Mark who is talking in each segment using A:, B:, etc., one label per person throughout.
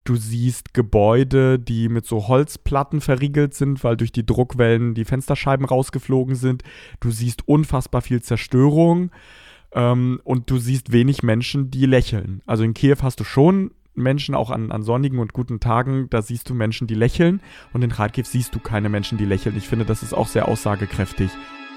A: Du siehst Gebäude, die mit so Holzplatten verriegelt sind, weil durch die Druckwellen die Fensterscheiben rausgeflogen sind. Du siehst unfassbar viel Zerstörung und du siehst wenig Menschen, die lächeln. Also in Kiew hast du schon Menschen, auch an sonnigen und guten Tagen, da siehst du Menschen, die lächeln. Und in Kharkiv siehst du keine Menschen, die lächeln. Ich finde, das ist auch sehr aussagekräftig.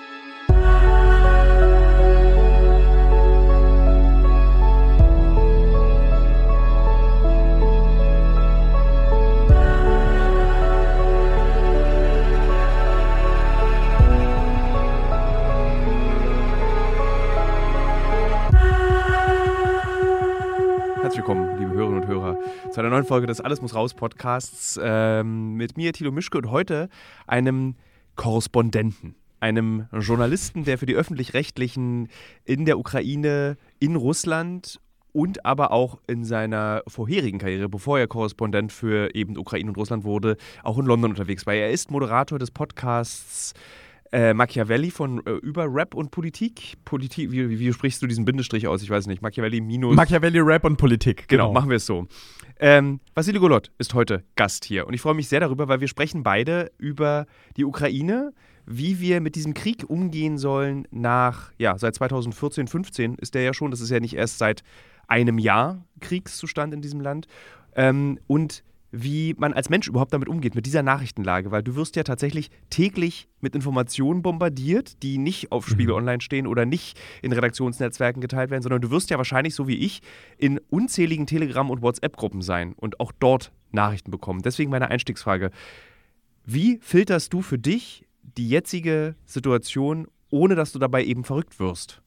B: Herzlich willkommen, liebe Hörerinnen und Hörer, zu einer neuen Folge des Alles muss raus Podcasts mit mir, Thilo Mischke, und heute einem Korrespondenten, einem Journalisten, der für die Öffentlich-Rechtlichen in der Ukraine, in Russland und aber auch in seiner vorherigen Karriere, bevor er Korrespondent für eben Ukraine und Russland wurde, auch in London unterwegs war. Er ist Moderator des Podcasts Machiavelli von über Rap und Politik. Wie sprichst du diesen Bindestrich aus? Ich weiß nicht. Machiavelli,
A: Rap und Politik.
B: Genau, machen wir es so. Wassili Golod ist heute Gast hier und ich freue mich sehr darüber, weil wir sprechen beide über die Ukraine, wie wir mit diesem Krieg umgehen sollen seit 2014, 15 ist der ja schon, das ist ja nicht erst seit einem Jahr Kriegszustand in diesem Land, und wie man als Mensch überhaupt damit umgeht, mit dieser Nachrichtenlage, weil du wirst ja tatsächlich täglich mit Informationen bombardiert, die nicht auf Spiegel Online stehen oder nicht in Redaktionsnetzwerken geteilt werden, sondern du wirst ja wahrscheinlich, so wie ich, in unzähligen Telegram- und WhatsApp-Gruppen sein und auch dort Nachrichten bekommen. Deswegen meine Einstiegsfrage: Wie filterst du für dich die jetzige Situation, ohne dass du dabei eben verrückt wirst?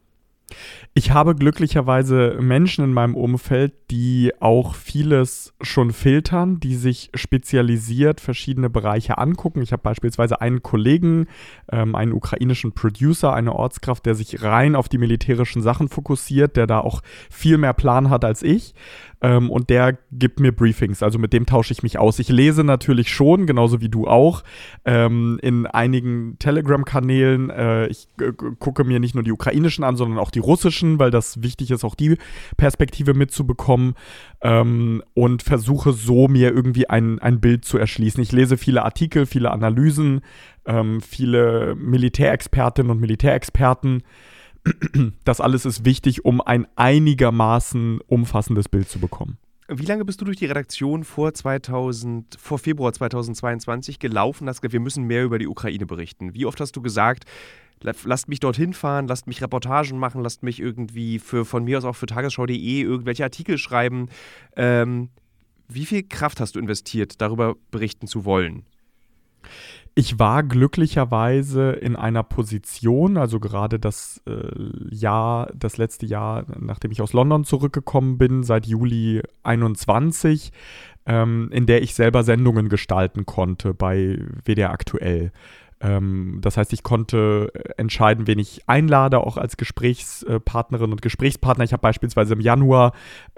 A: Ich habe glücklicherweise Menschen in meinem Umfeld, die auch vieles schon filtern, die sich spezialisiert verschiedene Bereiche angucken. Ich habe beispielsweise einen Kollegen, einen ukrainischen Producer, eine Ortskraft, der sich rein auf die militärischen Sachen fokussiert, der da auch viel mehr Plan hat als ich. Und der gibt mir Briefings, also mit dem tausche ich mich aus. Ich lese natürlich schon, genauso wie du auch, in einigen Telegram-Kanälen. Ich gucke mir nicht nur die ukrainischen an, sondern auch die russischen, weil das wichtig ist, auch die Perspektive mitzubekommen, und versuche so mir irgendwie ein Bild zu erschließen. Ich lese viele Artikel, viele Analysen, viele Militärexpertinnen und Militärexperten. Das alles ist wichtig, um ein einigermaßen umfassendes Bild zu bekommen.
B: Wie lange bist du durch die Redaktion vor Februar 2022 gelaufen, hast gesagt, wir müssen mehr über die Ukraine berichten? Wie oft hast du gesagt, lasst mich dorthin fahren, lasst mich Reportagen machen, lasst mich irgendwie von mir aus auch für tagesschau.de irgendwelche Artikel schreiben? Wie viel Kraft hast du investiert, darüber berichten zu wollen?
A: Ich war glücklicherweise in einer Position, also gerade das letzte Jahr, nachdem ich aus London zurückgekommen bin, seit Juli 21, in der ich selber Sendungen gestalten konnte bei WDR Aktuell. Das heißt, ich konnte entscheiden, wen ich einlade, auch als Gesprächspartnerin und Gesprächspartner. Ich habe beispielsweise im Januar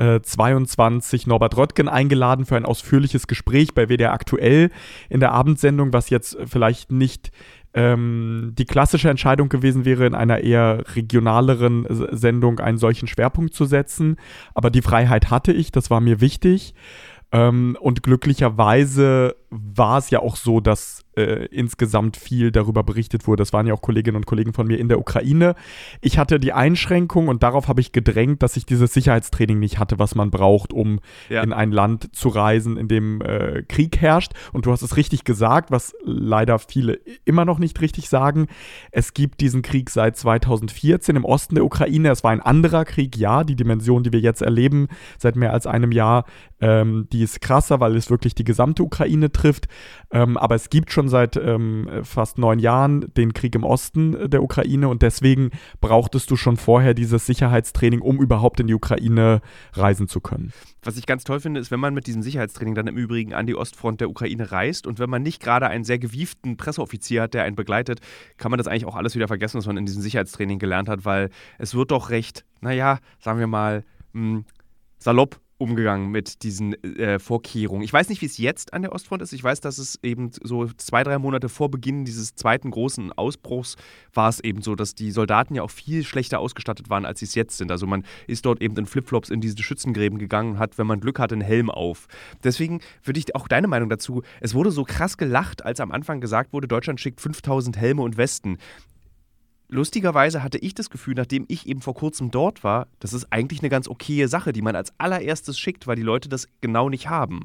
A: 22 Norbert Röttgen eingeladen für ein ausführliches Gespräch bei WDR Aktuell in der Abendsendung, was jetzt vielleicht nicht die klassische Entscheidung gewesen wäre, in einer eher regionaleren Sendung einen solchen Schwerpunkt zu setzen. Aber die Freiheit hatte ich, das war mir wichtig. Und glücklicherweise war es ja auch so, dass insgesamt viel darüber berichtet wurde. Das waren ja auch Kolleginnen und Kollegen von mir in der Ukraine. Ich hatte die Einschränkung und darauf habe ich gedrängt, dass ich dieses Sicherheitstraining nicht hatte, was man braucht, um in ein Land zu reisen, in dem Krieg herrscht. Und du hast es richtig gesagt, was leider viele immer noch nicht richtig sagen. Es gibt diesen Krieg seit 2014 im Osten der Ukraine. Es war ein anderer Krieg, ja. Die Dimension, die wir jetzt erleben, seit mehr als einem Jahr, die ist krasser, weil es wirklich die gesamte Ukraine trifft. Aber es gibt schon seit fast 9 Jahren den Krieg im Osten der Ukraine und deswegen brauchtest du schon vorher dieses Sicherheitstraining, um überhaupt in die Ukraine reisen zu können.
B: Was ich ganz toll finde, ist, wenn man mit diesem Sicherheitstraining dann im Übrigen an die Ostfront der Ukraine reist und wenn man nicht gerade einen sehr gewieften Presseoffizier hat, der einen begleitet, kann man das eigentlich auch alles wieder vergessen, was man in diesem Sicherheitstraining gelernt hat, weil es wird doch recht, sagen wir mal, salopp umgegangen mit diesen Vorkehrungen? Ich weiß nicht, wie es jetzt an der Ostfront ist. Ich weiß, dass es eben so 2-3 Monate vor Beginn dieses zweiten großen Ausbruchs war es eben so, dass die Soldaten ja auch viel schlechter ausgestattet waren, als sie es jetzt sind. Also man ist dort eben in Flipflops in diese Schützengräben gegangen und hat, wenn man Glück hatte, einen Helm auf. Deswegen würde ich auch deine Meinung dazu, es wurde so krass gelacht, als am Anfang gesagt wurde, Deutschland schickt 5000 Helme und Westen. Lustigerweise hatte ich das Gefühl, nachdem ich eben vor kurzem dort war, das ist eigentlich eine ganz okaye Sache, die man als allererstes schickt, weil die Leute das genau nicht haben.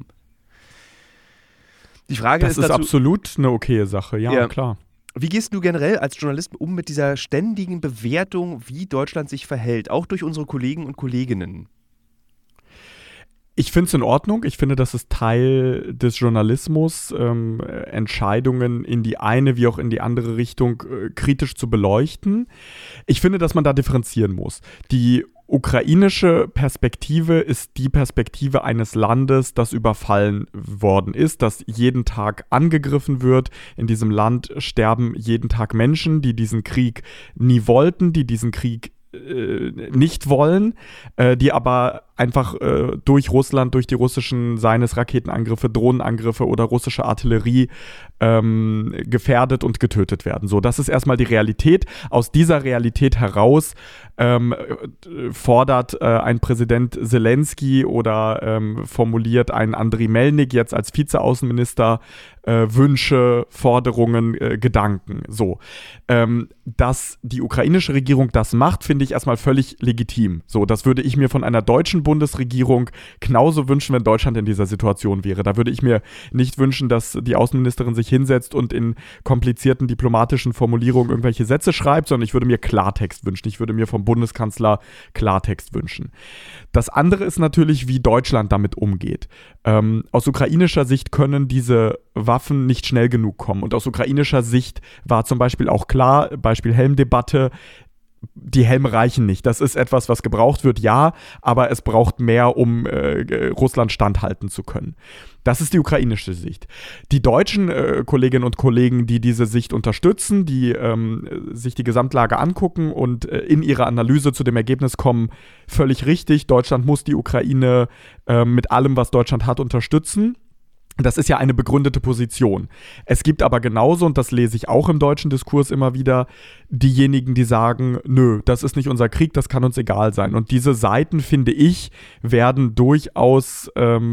B: Die Frage
A: das ist dazu, absolut eine okaye Sache, ja, klar.
B: Wie gehst du generell als Journalist um mit dieser ständigen Bewertung, wie Deutschland sich verhält, auch durch unsere Kollegen und Kolleginnen?
A: Ich finde es in Ordnung. Ich finde, das ist Teil des Journalismus, Entscheidungen in die eine wie auch in die andere Richtung kritisch zu beleuchten. Ich finde, dass man da differenzieren muss. Die ukrainische Perspektive ist die Perspektive eines Landes, das überfallen worden ist, das jeden Tag angegriffen wird. In diesem Land sterben jeden Tag Menschen, die diesen Krieg nie wollten, die diesen Krieg nicht wollen, die aber einfach durch Russland, durch die russischen, seien es Raketenangriffe, Drohnenangriffe oder russische Artillerie gefährdet und getötet werden. So, das ist erstmal die Realität. Aus dieser Realität heraus fordert ein Präsident Zelensky oder formuliert ein Andriy Melnik jetzt als Vizeaußenminister Wünsche, Forderungen, Gedanken. So, dass die ukrainische Regierung das macht, finde ich erstmal völlig legitim. So, das würde ich mir von einer deutschen Bundesregierung genauso wünschen, wenn Deutschland in dieser Situation wäre. Da würde ich mir nicht wünschen, dass die Außenministerin sich hinsetzt und in komplizierten diplomatischen Formulierungen irgendwelche Sätze schreibt, sondern ich würde mir Klartext wünschen. Ich würde mir vom Bundeskanzler Klartext wünschen. Das andere ist natürlich, wie Deutschland damit umgeht. Aus ukrainischer Sicht können diese Waffen nicht schnell genug kommen. Und aus ukrainischer Sicht war zum Beispiel auch klar, Beispiel Helmdebatte, die Helme reichen nicht. Das ist etwas, was gebraucht wird, ja, aber es braucht mehr, um Russland standhalten zu können. Das ist die ukrainische Sicht. Die deutschen Kolleginnen und Kollegen, die diese Sicht unterstützen, die sich die Gesamtlage angucken und in ihrer Analyse zu dem Ergebnis kommen, völlig richtig, Deutschland muss die Ukraine mit allem, was Deutschland hat, unterstützen. Das ist ja eine begründete Position. Es gibt aber genauso, und das lese ich auch im deutschen Diskurs immer wieder, diejenigen, die sagen, nö, das ist nicht unser Krieg, das kann uns egal sein. Und diese Seiten, finde ich, werden durchaus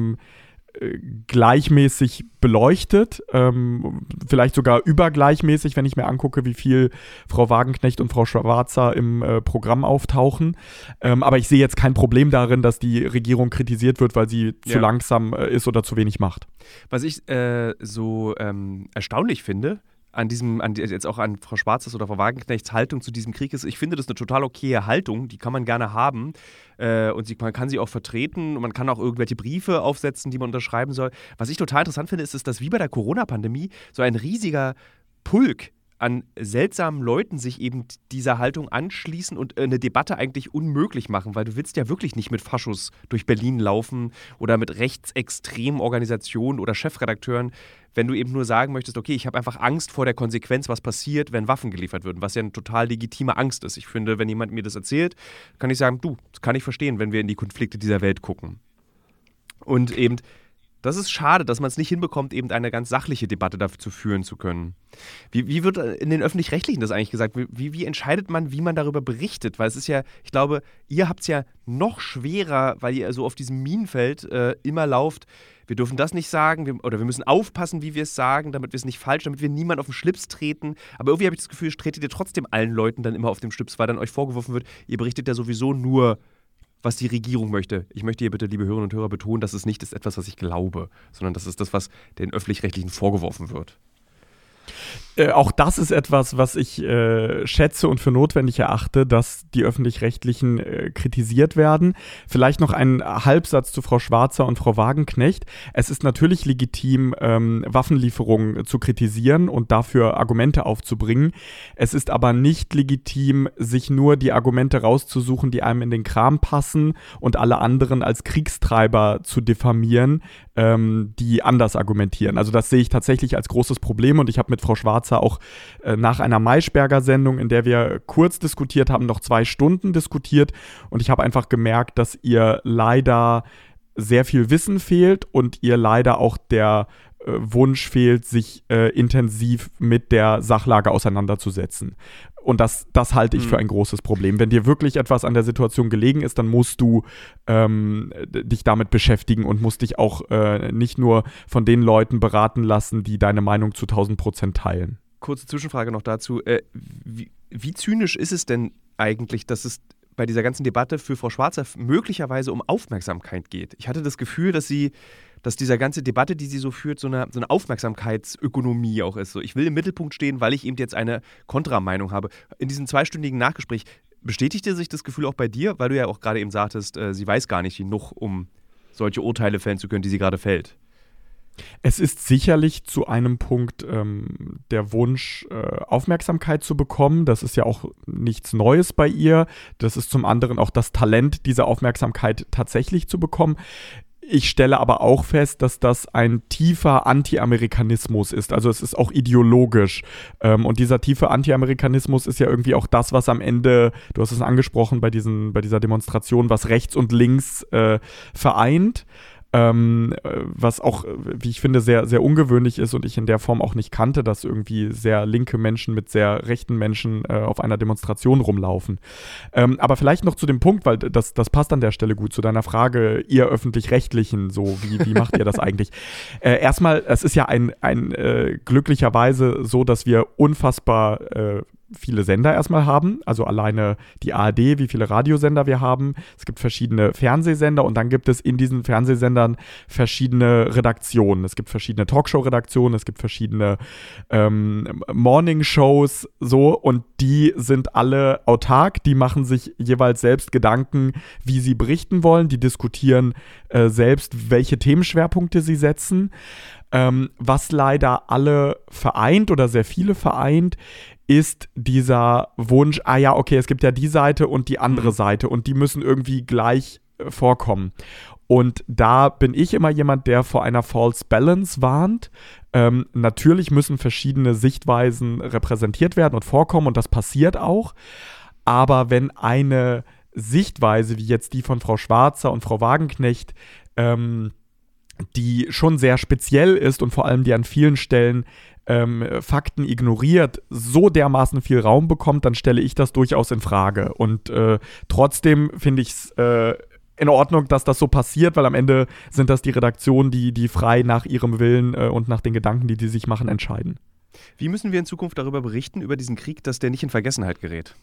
A: gleichmäßig beleuchtet, vielleicht sogar übergleichmäßig, wenn ich mir angucke, wie viel Frau Wagenknecht und Frau Schwarzer im Programm auftauchen. Aber ich sehe jetzt kein Problem darin, dass die Regierung kritisiert wird, weil sie zu langsam ist oder zu wenig macht.
B: Was ich so erstaunlich finde, jetzt auch an Frau Schwarzes oder Frau Wagenknechts Haltung zu diesem Krieg ist, ich finde das eine total okaye Haltung, die kann man gerne haben und man kann sie auch vertreten und man kann auch irgendwelche Briefe aufsetzen, die man unterschreiben soll. Was ich total interessant finde, ist, dass wie bei der Corona-Pandemie so ein riesiger Pulk an seltsamen Leuten sich eben dieser Haltung anschließen und eine Debatte eigentlich unmöglich machen, weil du willst ja wirklich nicht mit Faschos durch Berlin laufen oder mit rechtsextremen Organisationen oder Chefredakteuren, wenn du eben nur sagen möchtest, okay, ich habe einfach Angst vor der Konsequenz, was passiert, wenn Waffen geliefert würden, was ja eine total legitime Angst ist. Ich finde, wenn jemand mir das erzählt, kann ich sagen, du, das kann ich verstehen, wenn wir in die Konflikte dieser Welt gucken. Und eben, das ist schade, dass man es nicht hinbekommt, eben eine ganz sachliche Debatte dazu führen zu können. Wie wird in den Öffentlich-Rechtlichen das eigentlich gesagt? Wie entscheidet man, wie man darüber berichtet? Weil es ist ja, ich glaube, ihr habt es ja noch schwerer, weil ihr so auf diesem Minenfeld immer lauft, wir dürfen das nicht sagen oder wir müssen aufpassen, wie wir es sagen, damit wir es nicht falsch, damit wir niemand auf den Schlips treten. Aber irgendwie habe ich das Gefühl, tretet ihr trotzdem allen Leuten dann immer auf den Schlips, weil dann euch vorgeworfen wird, ihr berichtet ja sowieso nur, was die Regierung möchte. Ich möchte hier bitte, liebe Hörerinnen und Hörer, betonen, dass es nicht ist etwas, was ich glaube, sondern das ist das, was den Öffentlich-Rechtlichen vorgeworfen wird.
A: Auch das ist etwas, was ich schätze und für notwendig erachte, dass die Öffentlich-Rechtlichen kritisiert werden. Vielleicht noch ein Halbsatz zu Frau Schwarzer und Frau Wagenknecht. Es ist natürlich legitim, Waffenlieferungen zu kritisieren und dafür Argumente aufzubringen. Es ist aber nicht legitim, sich nur die Argumente rauszusuchen, die einem in den Kram passen und alle anderen als Kriegstreiber zu diffamieren, die anders argumentieren. Also das sehe ich tatsächlich als großes Problem und ich habe mit Frau Schwarzer auch nach einer Maischberger-Sendung, in der wir kurz diskutiert haben, noch 2 Stunden diskutiert und ich habe einfach gemerkt, dass ihr leider sehr viel Wissen fehlt und ihr leider auch der Wunsch fehlt, sich intensiv mit der Sachlage auseinanderzusetzen. Und das halte ich für ein großes Problem. Wenn dir wirklich etwas an der Situation gelegen ist, dann musst du dich damit beschäftigen und musst dich auch nicht nur von den Leuten beraten lassen, die deine Meinung zu 1000% teilen.
B: Kurze Zwischenfrage noch dazu. Wie zynisch ist es denn eigentlich, dass es bei dieser ganzen Debatte für Frau Schwarzer möglicherweise um Aufmerksamkeit geht? Ich hatte das Gefühl, dass diese ganze Debatte, die sie so führt, so eine Aufmerksamkeitsökonomie auch ist. So, ich will im Mittelpunkt stehen, weil ich eben jetzt eine Kontrameinung habe. In diesem 2-stündigen Nachgespräch bestätigte sich das Gefühl auch bei dir, weil du ja auch gerade eben sagtest, sie weiß gar nicht genug, um solche Urteile fällen zu können, die sie gerade fällt.
A: Es ist sicherlich zu einem Punkt der Wunsch, Aufmerksamkeit zu bekommen. Das ist ja auch nichts Neues bei ihr. Das ist zum anderen auch das Talent, diese Aufmerksamkeit tatsächlich zu bekommen. Ich stelle aber auch fest, dass das ein tiefer Anti-Amerikanismus ist. Also es ist auch ideologisch. Und dieser tiefe Anti-Amerikanismus ist ja irgendwie auch das, was am Ende, du hast es angesprochen bei dieser Demonstration, was rechts und links vereint. Was auch, wie ich finde, sehr, sehr ungewöhnlich ist und ich in der Form auch nicht kannte, dass irgendwie sehr linke Menschen mit sehr rechten Menschen auf einer Demonstration rumlaufen. Aber vielleicht noch zu dem Punkt, weil das passt an der Stelle gut zu deiner Frage, ihr Öffentlich-Rechtlichen, so, wie macht ihr das eigentlich? Erstmal, es ist ja glücklicherweise so, dass wir unfassbar viele Sender erstmal haben, also alleine die ARD, wie viele Radiosender wir haben. Es gibt verschiedene Fernsehsender und dann gibt es in diesen Fernsehsendern verschiedene Redaktionen. Es gibt verschiedene Talkshow-Redaktionen, es gibt verschiedene Morning-Shows, so, und die sind alle autark, die machen sich jeweils selbst Gedanken, wie sie berichten wollen, die diskutieren selbst, welche Themenschwerpunkte sie setzen. Was leider alle vereint oder sehr viele vereint, ist dieser Wunsch, okay, es gibt ja die Seite und die andere Seite und die müssen irgendwie gleich vorkommen. Und da bin ich immer jemand, der vor einer False Balance warnt. Natürlich müssen verschiedene Sichtweisen repräsentiert werden und vorkommen und das passiert auch. Aber wenn eine Sichtweise, wie jetzt die von Frau Schwarzer und Frau Wagenknecht, die schon sehr speziell ist und vor allem die an vielen Stellen Fakten ignoriert, so dermaßen viel Raum bekommt, dann stelle ich das durchaus in Frage. Und trotzdem finde ich es in Ordnung, dass das so passiert, weil am Ende sind das die Redaktionen, die frei nach ihrem Willen und nach den Gedanken, die sich machen, entscheiden.
B: Wie müssen wir in Zukunft darüber berichten, über diesen Krieg, dass der nicht in Vergessenheit gerät?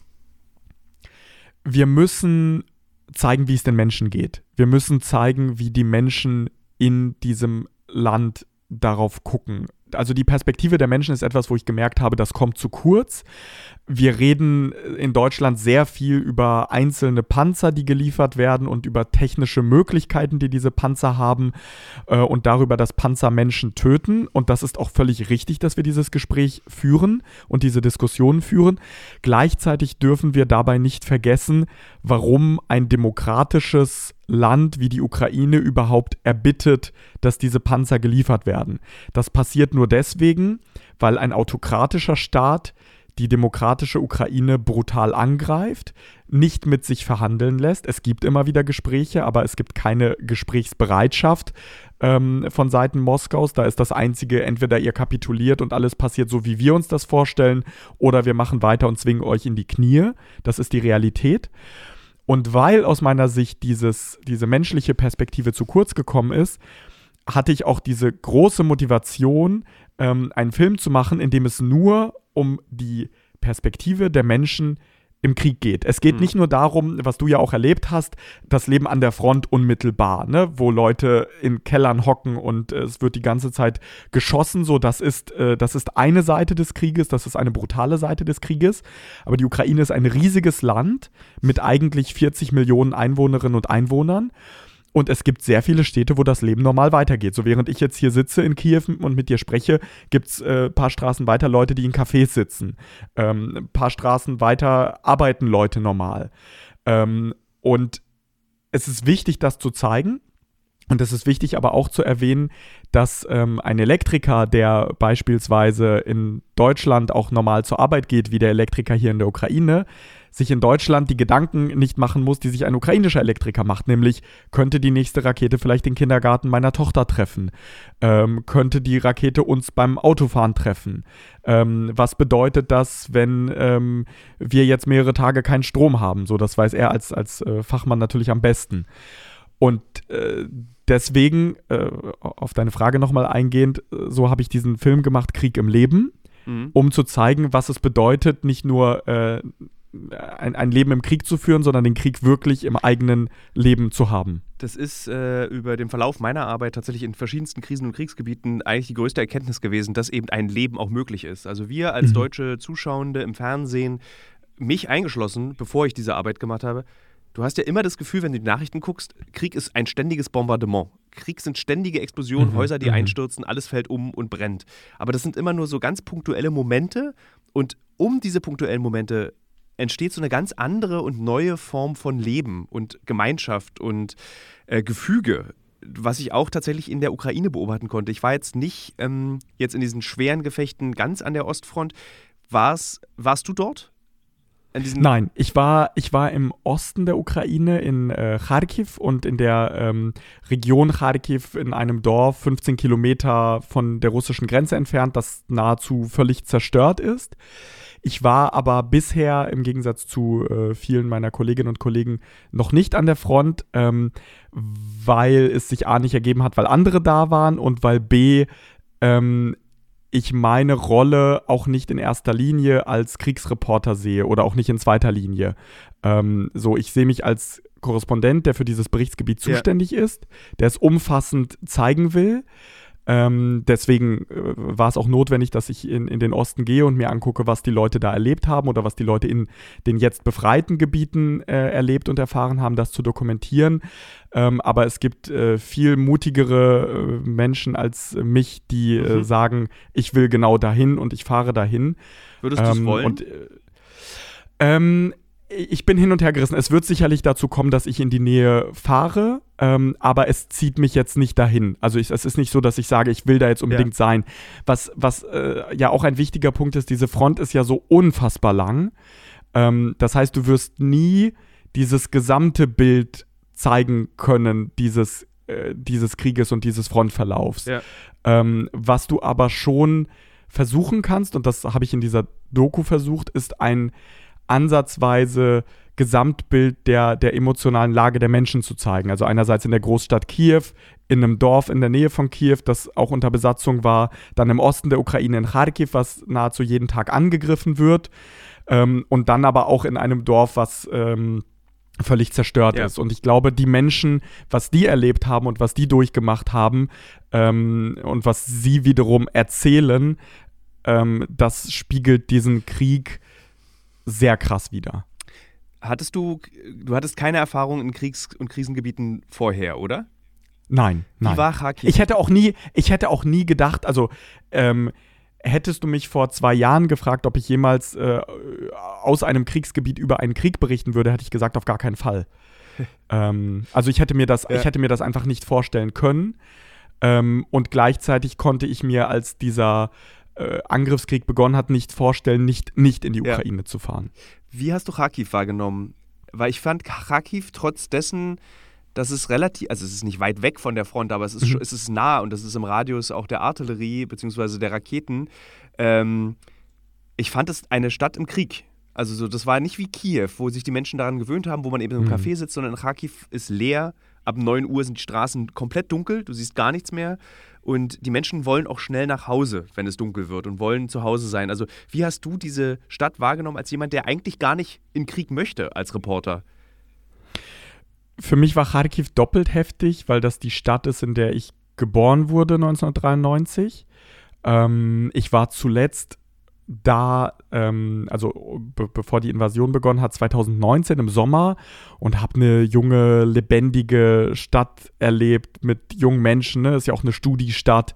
A: Wir müssen zeigen, wie es den Menschen geht. Wir müssen zeigen, wie die Menschen in diesem Land darauf gucken. Also die Perspektive der Menschen ist etwas, wo ich gemerkt habe, das kommt zu kurz. Wir reden in Deutschland sehr viel über einzelne Panzer, die geliefert werden und über technische Möglichkeiten, die diese Panzer haben und darüber, dass Panzer Menschen töten. Und das ist auch völlig richtig, dass wir dieses Gespräch führen und diese Diskussionen führen. Gleichzeitig dürfen wir dabei nicht vergessen, warum ein demokratisches Land wie die Ukraine überhaupt erbittet, dass diese Panzer geliefert werden. Das passiert nur deswegen, weil ein autokratischer Staat die demokratische Ukraine brutal angreift, nicht mit sich verhandeln lässt. Es gibt immer wieder Gespräche, aber es gibt keine Gesprächsbereitschaft von Seiten Moskaus. Da ist das Einzige, entweder ihr kapituliert und alles passiert so, wie wir uns das vorstellen, oder wir machen weiter und zwingen euch in die Knie. Das ist die Realität. Und weil aus meiner Sicht diese menschliche Perspektive zu kurz gekommen ist, hatte ich auch diese große Motivation, einen Film zu machen, in dem es nur um die Perspektive der Menschen im Krieg geht. Es geht nicht nur darum, was du ja auch erlebt hast, das Leben an der Front unmittelbar, ne, wo Leute in Kellern hocken und es wird die ganze Zeit geschossen. So, das ist eine Seite des Krieges, das ist eine brutale Seite des Krieges. Aber die Ukraine ist ein riesiges Land mit eigentlich 40 Millionen Einwohnerinnen und Einwohnern. Und es gibt sehr viele Städte, wo das Leben normal weitergeht. So, während ich jetzt hier sitze in Kiew und mit dir spreche, gibt es ein paar Straßen weiter Leute, die in Cafés sitzen. Ein paar Straßen weiter arbeiten Leute normal. Und es ist wichtig, das zu zeigen. Und es ist wichtig aber auch zu erwähnen, dass ein Elektriker, der beispielsweise in Deutschland auch normal zur Arbeit geht, wie der Elektriker hier in der Ukraine, sich in Deutschland die Gedanken nicht machen muss, die sich ein ukrainischer Elektriker macht. Nämlich, könnte die nächste Rakete vielleicht den Kindergarten meiner Tochter treffen? Könnte die Rakete uns beim Autofahren treffen? Was bedeutet das, wenn wir jetzt mehrere Tage keinen Strom haben? So, das weiß er als Fachmann natürlich am besten. Und deswegen, auf deine Frage nochmal eingehend, so habe ich diesen Film gemacht, Krieg im Leben, um zu zeigen, was es bedeutet, nicht nur ein Leben im Krieg zu führen, sondern den Krieg wirklich im eigenen Leben zu haben.
B: Das ist über den Verlauf meiner Arbeit tatsächlich in verschiedensten Krisen- und Kriegsgebieten eigentlich die größte Erkenntnis gewesen, dass eben ein Leben auch möglich ist. Also wir als deutsche Zuschauende im Fernsehen, mich eingeschlossen, bevor ich diese Arbeit gemacht habe, du hast ja immer das Gefühl, wenn du die Nachrichten guckst, Krieg ist ein ständiges Bombardement. Krieg sind ständige Explosionen, Häuser, die einstürzen, alles fällt um und brennt. Aber das sind immer nur so ganz punktuelle Momente und um diese punktuellen Momente entsteht so eine ganz andere und neue Form von Leben und Gemeinschaft und Gefüge, was ich auch tatsächlich in der Ukraine beobachten konnte. Ich war jetzt nicht jetzt in diesen schweren Gefechten ganz an der Ostfront. Warst du dort?
A: Nein, ich war im Osten der Ukraine, in Charkiw und in der Region Charkiw in einem Dorf 15 Kilometer von der russischen Grenze entfernt, das nahezu völlig zerstört ist. Ich war aber bisher im Gegensatz zu vielen meiner Kolleginnen und Kollegen noch nicht an der Front, weil es sich A nicht ergeben hat, weil andere da waren und weil B ich meine Rolle auch nicht in erster Linie als Kriegsreporter sehe oder auch nicht in zweiter Linie. Ich sehe mich als Korrespondent, der für dieses Berichtsgebiet zuständig ist, der es umfassend zeigen will. Deswegen war es auch notwendig, dass ich in den Osten gehe und mir angucke, was die Leute da erlebt haben oder was die Leute in den jetzt befreiten Gebieten erlebt und erfahren haben, das zu dokumentieren. Aber es gibt viel mutigere Menschen als mich, die sagen, ich will genau dahin und ich fahre dahin.
B: Würdest du es wollen?
A: Ich bin hin und her gerissen. Es wird sicherlich dazu kommen, dass ich in die Nähe fahre, aber es zieht mich jetzt nicht dahin. Also es ist nicht so, dass ich sage, ich will da jetzt unbedingt sein. Was ja auch ein wichtiger Punkt ist, diese Front ist ja so unfassbar lang. Das heißt, du wirst nie dieses gesamte Bild zeigen können, dieses Krieges und dieses Frontverlaufs. Ja. Was du aber schon versuchen kannst, und das habe ich in dieser Doku versucht, ist ein ansatzweise Gesamtbild der emotionalen Lage der Menschen zu zeigen. Also einerseits in der Großstadt Kiew, in einem Dorf in der Nähe von Kiew, das auch unter Besatzung war, dann im Osten der Ukraine in Charkiw, was nahezu jeden Tag angegriffen wird, und dann aber auch in einem Dorf, was völlig zerstört ist. Und ich glaube, die Menschen, was die erlebt haben und was die durchgemacht haben und was sie wiederum erzählen, das spiegelt diesen Krieg sehr krass wieder.
B: Du hattest keine Erfahrung in Kriegs- und Krisengebieten vorher, oder?
A: Nein.
B: Wie war Charkiw?
A: Ich hätte auch nie gedacht, also hättest du mich vor 2 Jahren gefragt, ob ich jemals aus einem Kriegsgebiet über einen Krieg berichten würde, hätte ich gesagt, auf gar keinen Fall. Also ich hätte mir das einfach nicht vorstellen können. Und gleichzeitig konnte ich mir, als dieser Angriffskrieg begonnen hat, nicht vorstellen, nicht in die Ukraine zu fahren.
B: Wie hast du Charkiw wahrgenommen? Weil ich fand Charkiw trotz dessen, dass es relativ, also es ist nicht weit weg von der Front, aber es ist nah und das ist im Radius auch der Artillerie bzw. der Raketen. Ich fand es eine Stadt im Krieg. Also so, das war nicht wie Kiew, wo sich die Menschen daran gewöhnt haben, wo man eben im Café sitzt, sondern Charkiw ist leer. Ab 9 Uhr sind die Straßen komplett dunkel, du siehst gar nichts mehr. Und die Menschen wollen auch schnell nach Hause, wenn es dunkel wird und wollen zu Hause sein. Also wie hast du diese Stadt wahrgenommen als jemand, der eigentlich gar nicht in Krieg möchte als Reporter?
A: Für mich war Charkiw doppelt heftig, weil das die Stadt ist, in der ich geboren wurde 1993. Ich war zuletzt da, bevor die Invasion begonnen hat, 2019 im Sommer und habe eine junge, lebendige Stadt erlebt mit jungen Menschen. Ne? Ist ja auch eine Studiestadt,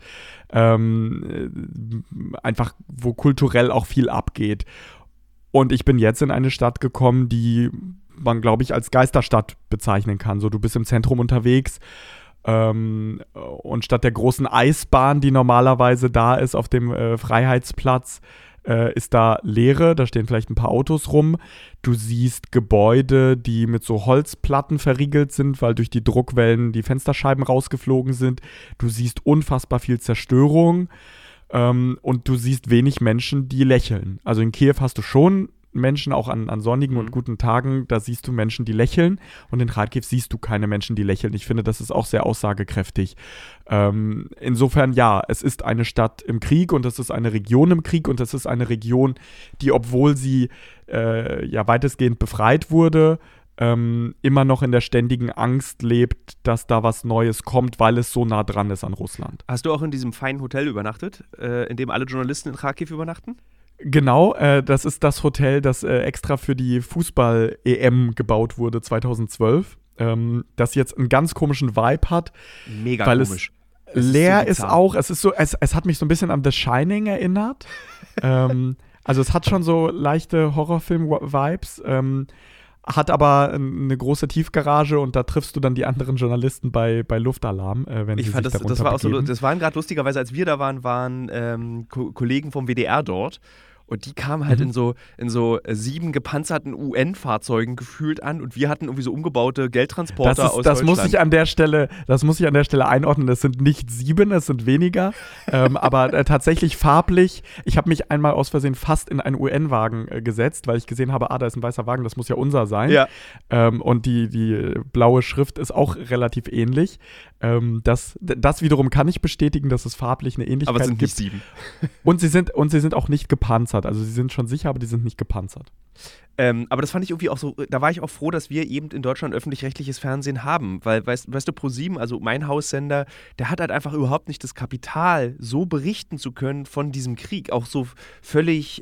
A: einfach wo kulturell auch viel abgeht. Und ich bin jetzt in eine Stadt gekommen, die man, glaube ich, als Geisterstadt bezeichnen kann. So, du bist im Zentrum unterwegs Und statt der großen Eisbahn, die normalerweise da ist auf dem Freiheitsplatz, ist da Leere, da stehen vielleicht ein paar Autos rum. Du siehst Gebäude, die mit so Holzplatten verriegelt sind, weil durch die Druckwellen die Fensterscheiben rausgeflogen sind. Du siehst unfassbar viel Zerstörung und du siehst wenig Menschen, die lächeln. Also in Kiew hast du schon Menschen, auch an sonnigen und guten Tagen, da siehst du Menschen, die lächeln, und in Kharkiv siehst du keine Menschen, die lächeln. Ich finde, das ist auch sehr aussagekräftig. Insofern, ja, es ist eine Stadt im Krieg und es ist eine Region im Krieg und es ist eine Region, die, obwohl sie ja weitestgehend befreit wurde, immer noch in der ständigen Angst lebt, dass da was Neues kommt, weil es so nah dran ist an Russland.
B: Hast du auch in diesem feinen Hotel übernachtet, in dem alle Journalisten in Kharkiv übernachten?
A: Genau, das ist das Hotel, das extra für die Fußball-EM gebaut wurde 2012. Das jetzt einen ganz komischen Vibe hat.
B: Mega
A: weil
B: komisch.
A: Es leer ist auch, es hat mich so ein bisschen an The Shining erinnert. Also es hat schon so leichte Horrorfilm-Vibes, hat aber eine große Tiefgarage und da triffst du dann die anderen Journalisten bei Luftalarm, wenn sie sich darunter
B: das war auch so,
A: begeben.
B: das waren gerade lustigerweise, als wir da waren Kollegen vom WDR dort. Und die kamen halt in so 7 gepanzerten UN-Fahrzeugen gefühlt an und wir hatten irgendwie so umgebaute Geldtransporter aus
A: das
B: Deutschland.
A: muss ich an der Stelle einordnen. Es sind nicht 7, es sind weniger. Aber tatsächlich farblich. Ich habe mich einmal aus Versehen fast in einen UN-Wagen gesetzt, weil ich gesehen habe, da ist ein weißer Wagen, das muss ja unser sein.
B: Ja.
A: Und die blaue Schrift ist auch relativ ähnlich. Das wiederum kann ich bestätigen, dass es farblich eine Ähnlichkeit
B: Aber es sind
A: gibt.
B: nicht 7.
A: Und sie sind auch nicht gepanzert. Also sie sind schon sicher, aber die sind nicht gepanzert.
B: Aber das fand ich irgendwie auch so, da war ich auch froh, dass wir eben in Deutschland öffentlich-rechtliches Fernsehen haben, weil, weißt du, ProSieben, also mein Haussender, der hat halt einfach überhaupt nicht das Kapital, so berichten zu können von diesem Krieg, auch so völlig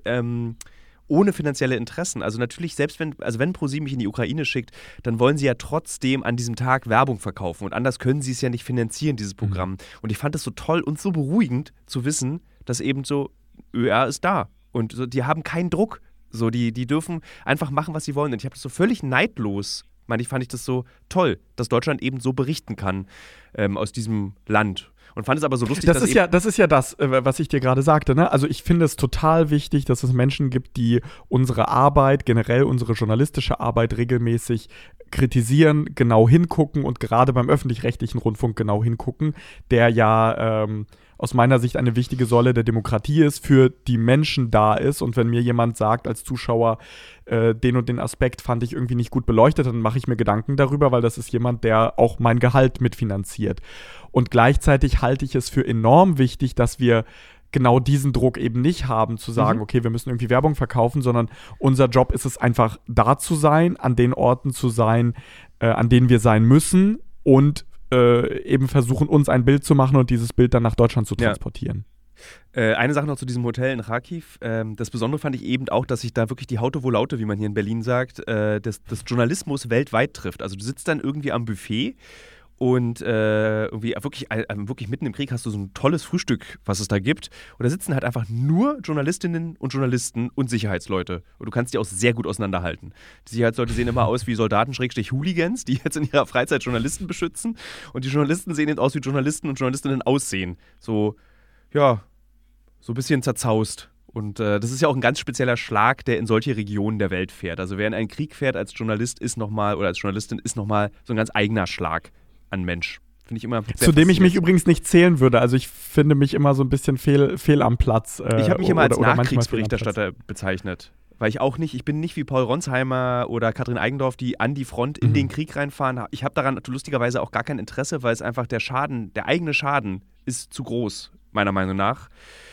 B: ohne finanzielle Interessen. Also natürlich, selbst wenn ProSieben mich in die Ukraine schickt, dann wollen sie ja trotzdem an diesem Tag Werbung verkaufen und anders können sie es ja nicht finanzieren, dieses Programm. Und ich fand es so toll und so beruhigend zu wissen, dass eben so, ÖR ist da und so, die haben keinen Druck. So, die dürfen einfach machen, was sie wollen. Und ich habe das so völlig neidlos, fand ich das so toll, dass Deutschland eben so berichten kann aus diesem Land. Und fand es aber so lustig,
A: das ist ja das, was ich dir gerade sagte, ne? Also ich finde es total wichtig, dass es Menschen gibt, die unsere Arbeit, generell unsere journalistische Arbeit regelmäßig kritisieren, genau hingucken und gerade beim öffentlich-rechtlichen Rundfunk genau hingucken, der ja aus meiner Sicht eine wichtige Säule der Demokratie ist, für die Menschen da ist. Und wenn mir jemand sagt als Zuschauer, den und den Aspekt fand ich irgendwie nicht gut beleuchtet, dann mache ich mir Gedanken darüber, weil das ist jemand, der auch mein Gehalt mitfinanziert. Und gleichzeitig halte ich es für enorm wichtig, dass wir genau diesen Druck eben nicht haben, zu sagen, okay, wir müssen irgendwie Werbung verkaufen, sondern unser Job ist es einfach, da zu sein, an den Orten zu sein, an denen wir sein müssen und eben versuchen, uns ein Bild zu machen und dieses Bild dann nach Deutschland zu transportieren.
B: Eine Sache noch zu diesem Hotel in Kharkiv. Das Besondere fand ich eben auch, dass sich da wirklich die Haute wo Laute, wie man hier in Berlin sagt, des Journalismus weltweit trifft. Also du sitzt dann irgendwie am Buffet und irgendwie wirklich mitten im Krieg hast du so ein tolles Frühstück, was es da gibt. Und da sitzen halt einfach nur Journalistinnen und Journalisten und Sicherheitsleute. Und du kannst die auch sehr gut auseinanderhalten. Die Sicherheitsleute sehen immer aus wie Soldaten-Hooligans, die jetzt in ihrer Freizeit Journalisten beschützen. Und die Journalisten sehen eben aus, wie Journalisten und Journalistinnen aussehen. So, ja, so ein bisschen zerzaust. Und das ist ja auch ein ganz spezieller Schlag, der in solche Regionen der Welt fährt. Also wer in einen Krieg fährt als Journalist oder als Journalistin ist nochmal so ein ganz eigener Schlag an Mensch. Finde ich immer sehr
A: Zu dem ich mich übrigens nicht zählen würde. Also ich finde mich immer so ein bisschen fehl am Platz.
B: Ich habe mich immer als Nachkriegsberichterstatter bezeichnet. Weil ich bin nicht wie Paul Ronsheimer oder Katrin Eigendorf, die an die Front in den Krieg reinfahren. Ich habe daran lustigerweise auch gar kein Interesse, weil es einfach der eigene Schaden ist zu groß, meiner Meinung nach.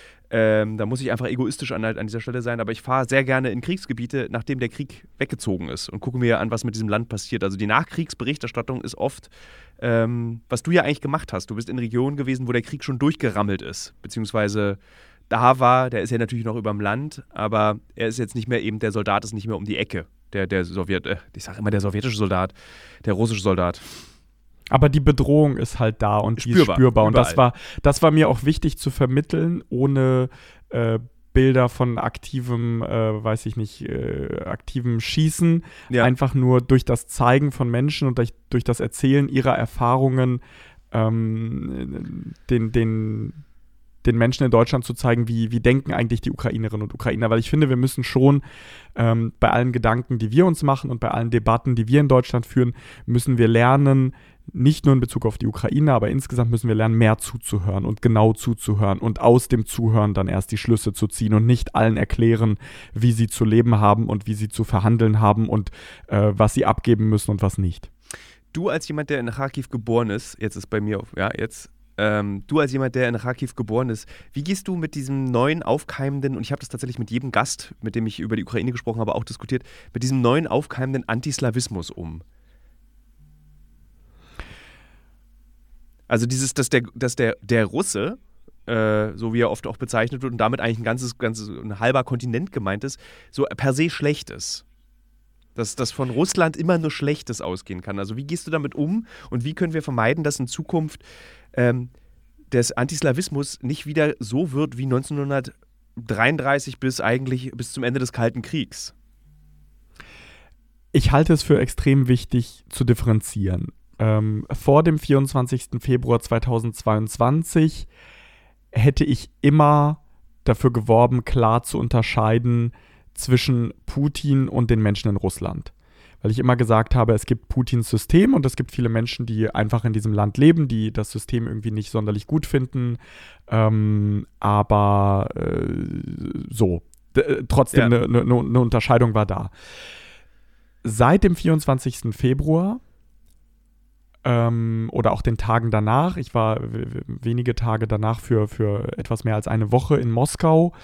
B: Da muss ich einfach egoistisch an dieser Stelle sein, aber ich fahre sehr gerne in Kriegsgebiete, nachdem der Krieg weggezogen ist und gucke mir an, was mit diesem Land passiert. Also die Nachkriegsberichterstattung ist oft, was du ja eigentlich gemacht hast. Du bist in Regionen gewesen, wo der Krieg schon durchgerammelt ist, beziehungsweise der ist ja natürlich noch überm Land, aber er ist jetzt nicht mehr eben, der Soldat ist nicht mehr um die Ecke. Ich sage immer der sowjetische Soldat, der russische Soldat.
A: Aber die Bedrohung ist halt da und die ist spürbar. Und das war mir auch wichtig zu vermitteln, ohne Bilder von aktivem, aktivem Schießen. Ja. Einfach nur durch das Zeigen von Menschen und durch das Erzählen ihrer Erfahrungen den Menschen in Deutschland zu zeigen, wie denken eigentlich die Ukrainerinnen und Ukrainer. Weil ich finde, wir müssen schon bei allen Gedanken, die wir uns machen und bei allen Debatten, die wir in Deutschland führen, müssen wir lernen, nicht nur in Bezug auf die Ukraine, aber insgesamt müssen wir lernen, mehr zuzuhören und genau zuzuhören und aus dem Zuhören dann erst die Schlüsse zu ziehen und nicht allen erklären, wie sie zu leben haben und wie sie zu verhandeln haben und was sie abgeben müssen und was nicht.
B: Du als jemand, der in Kharkiv geboren ist, jetzt ist bei mir auf, ja, jetzt, du als jemand, der in Kharkiv geboren ist, wie gehst du mit diesem neuen aufkeimenden, und ich habe das tatsächlich mit jedem Gast, mit dem ich über die Ukraine gesprochen habe, auch diskutiert, mit diesem neuen aufkeimenden Antislawismus um? Also dieses, dass der Russe, so wie er oft auch bezeichnet wird und damit eigentlich ein halber Kontinent gemeint ist, so per se schlecht ist. Dass von Russland immer nur Schlechtes ausgehen kann. Also wie gehst du damit um und wie können wir vermeiden, dass in Zukunft des Antislawismus nicht wieder so wird wie 1933 bis zum Ende des Kalten Kriegs?
A: Ich halte es für extrem wichtig zu differenzieren. Vor dem 24. Februar 2022 hätte ich immer dafür geworben, klar zu unterscheiden zwischen Putin und den Menschen in Russland. Weil ich immer gesagt habe, es gibt Putins System und es gibt viele Menschen, die einfach in diesem Land leben, die das System irgendwie nicht sonderlich gut finden. Aber trotzdem eine Unterscheidung war da. Seit dem 24. Februar oder auch den Tagen danach, ich war wenige Tage danach für etwas mehr als eine Woche in Moskau,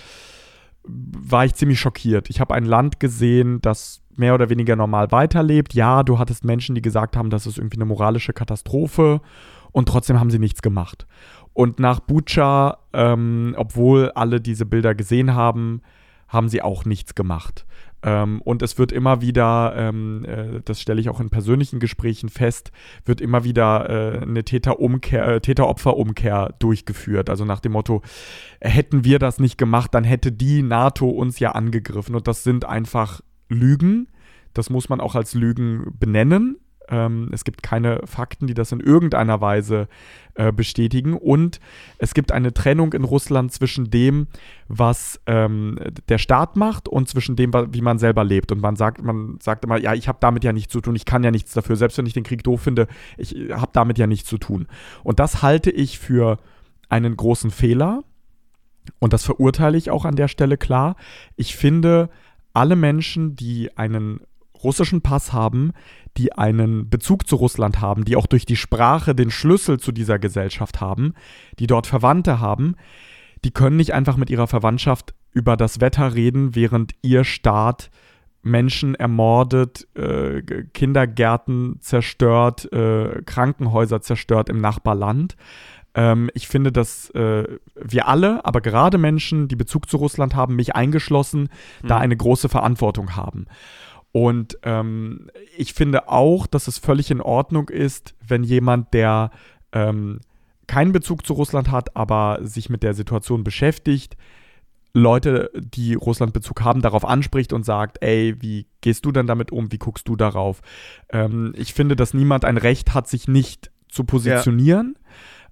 A: war ich ziemlich schockiert. Ich habe ein Land gesehen, das mehr oder weniger normal weiterlebt. Ja, du hattest Menschen, die gesagt haben, das ist irgendwie eine moralische Katastrophe und trotzdem haben sie nichts gemacht. Und nach Butscha, obwohl alle diese Bilder gesehen haben, haben sie auch nichts gemacht. Und es wird immer wieder, das stelle ich auch in persönlichen Gesprächen fest, wird immer wieder eine Täter-Opfer-Umkehr durchgeführt. Also nach dem Motto, hätten wir das nicht gemacht, dann hätte die NATO uns ja angegriffen. Und das sind einfach Lügen. Das muss man auch als Lügen benennen. Es gibt keine Fakten, die das in irgendeiner Weise bestätigen. Und es gibt eine Trennung in Russland zwischen dem, was der Staat macht und zwischen dem, wie man selber lebt. Und man sagt immer, ja, ich habe damit ja nichts zu tun, ich kann ja nichts dafür. Selbst wenn ich den Krieg doof finde, ich habe damit ja nichts zu tun. Und das halte ich für einen großen Fehler. Und das verurteile ich auch an der Stelle klar. Ich finde, alle Menschen, die einen russischen Pass haben, die einen Bezug zu Russland haben, die auch durch die Sprache den Schlüssel zu dieser Gesellschaft haben, die dort Verwandte haben, die können nicht einfach mit ihrer Verwandtschaft über das Wetter reden, während ihr Staat Menschen ermordet, Kindergärten zerstört, Krankenhäuser zerstört im Nachbarland. Ich finde, dass wir alle, aber gerade Menschen, die Bezug zu Russland haben, mich eingeschlossen, da eine große Verantwortung haben. Und ich finde auch, dass es völlig in Ordnung ist, wenn jemand, der keinen Bezug zu Russland hat, aber sich mit der Situation beschäftigt, Leute, die Russland-Bezug haben, darauf anspricht und sagt, ey, wie gehst du denn damit um, wie guckst du darauf? Ich finde, dass niemand ein Recht hat, sich nicht zu positionieren. Ja.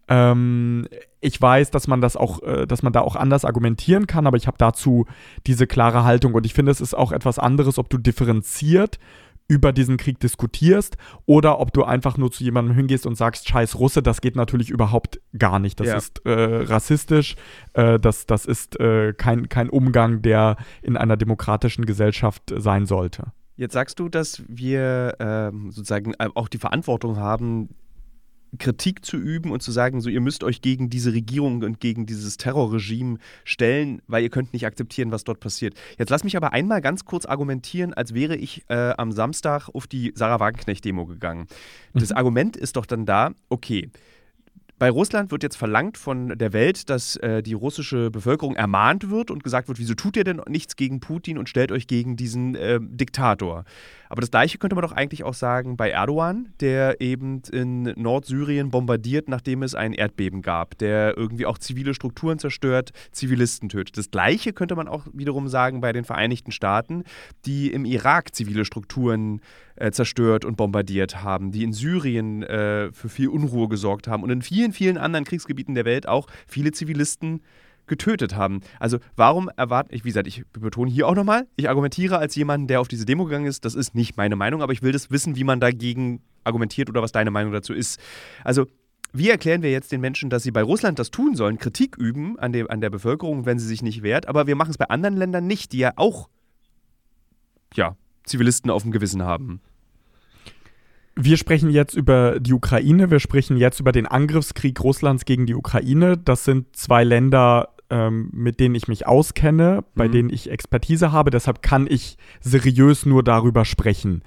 A: Ich weiß, dass man da auch anders argumentieren kann, aber ich habe dazu diese klare Haltung und ich finde, es ist auch etwas anderes, ob du differenziert über diesen Krieg diskutierst oder ob du einfach nur zu jemandem hingehst und sagst, scheiß Russe, das geht natürlich überhaupt gar nicht. Das ist rassistisch, das ist kein Umgang, der in einer demokratischen Gesellschaft sein sollte.
B: Jetzt sagst du, dass wir sozusagen auch die Verantwortung haben, Kritik zu üben und zu sagen, so ihr müsst euch gegen diese Regierung und gegen dieses Terrorregime stellen, weil ihr könnt nicht akzeptieren, was dort passiert. Jetzt lass mich aber einmal ganz kurz argumentieren, als wäre ich am Samstag auf die Sarah Wagenknecht-Demo gegangen. Das Argument ist doch dann da, okay, Bei Russland wird jetzt verlangt von der Welt, dass die russische Bevölkerung ermahnt wird und gesagt wird, wieso tut ihr denn nichts gegen Putin und stellt euch gegen diesen Diktator? Aber das Gleiche könnte man doch eigentlich auch sagen bei Erdogan, der eben in Nordsyrien bombardiert, nachdem es ein Erdbeben gab, der irgendwie auch zivile Strukturen zerstört, Zivilisten tötet. Das Gleiche könnte man auch wiederum sagen bei den Vereinigten Staaten, die im Irak zivile Strukturen zerstört und bombardiert haben, die in Syrien für viel Unruhe gesorgt haben und in vielen, vielen anderen Kriegsgebieten der Welt auch viele Zivilisten getötet haben. Also warum erwarten, wie gesagt, ich betone hier auch nochmal, ich argumentiere als jemand, der auf diese Demo gegangen ist, das ist nicht meine Meinung, aber ich will das wissen, wie man dagegen argumentiert oder was deine Meinung dazu ist. Also wie erklären wir jetzt den Menschen, dass sie bei Russland das tun sollen, Kritik üben an der Bevölkerung, wenn sie sich nicht wehrt, aber wir machen es bei anderen Ländern nicht, die ja auch Zivilisten auf dem Gewissen haben?
A: Wir sprechen jetzt über die Ukraine, wir sprechen jetzt über den Angriffskrieg Russlands gegen die Ukraine. Das sind zwei Länder, mit denen ich mich auskenne, bei denen ich Expertise habe. Deshalb kann ich seriös nur darüber sprechen.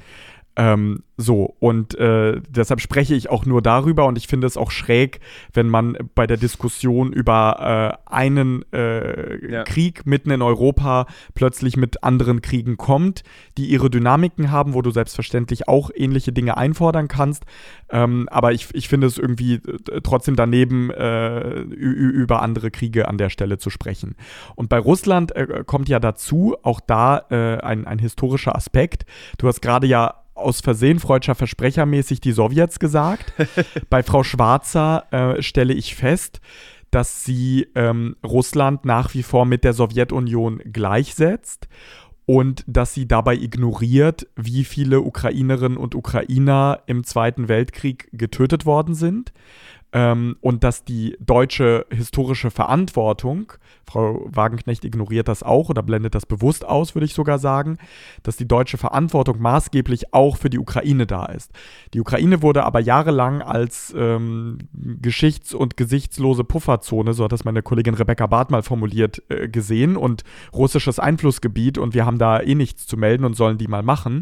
A: Deshalb spreche ich auch nur darüber und ich finde es auch schräg, wenn man bei der Diskussion über einen Krieg mitten in Europa plötzlich mit anderen Kriegen kommt, die ihre Dynamiken haben, wo du selbstverständlich auch ähnliche Dinge einfordern kannst. Aber ich finde es irgendwie trotzdem daneben, über andere Kriege an der Stelle zu sprechen. Und bei Russland kommt ja dazu auch da ein historischer Aspekt. Du hast gerade ja aus Versehen freudscher Versprechermäßig die Sowjets gesagt. Bei Frau Schwarzer stelle ich fest, dass sie Russland nach wie vor mit der Sowjetunion gleichsetzt und dass sie dabei ignoriert, wie viele Ukrainerinnen und Ukrainer im Zweiten Weltkrieg getötet worden sind. Und dass die deutsche historische Verantwortung, Frau Wagenknecht ignoriert das auch oder blendet das bewusst aus, würde ich sogar sagen, dass die deutsche Verantwortung maßgeblich auch für die Ukraine da ist. Die Ukraine wurde aber jahrelang als geschichts- und gesichtslose Pufferzone, so hat das meine Kollegin Rebecca Barth mal formuliert, gesehen und russisches Einflussgebiet und wir haben da eh nichts zu melden und sollen die mal machen.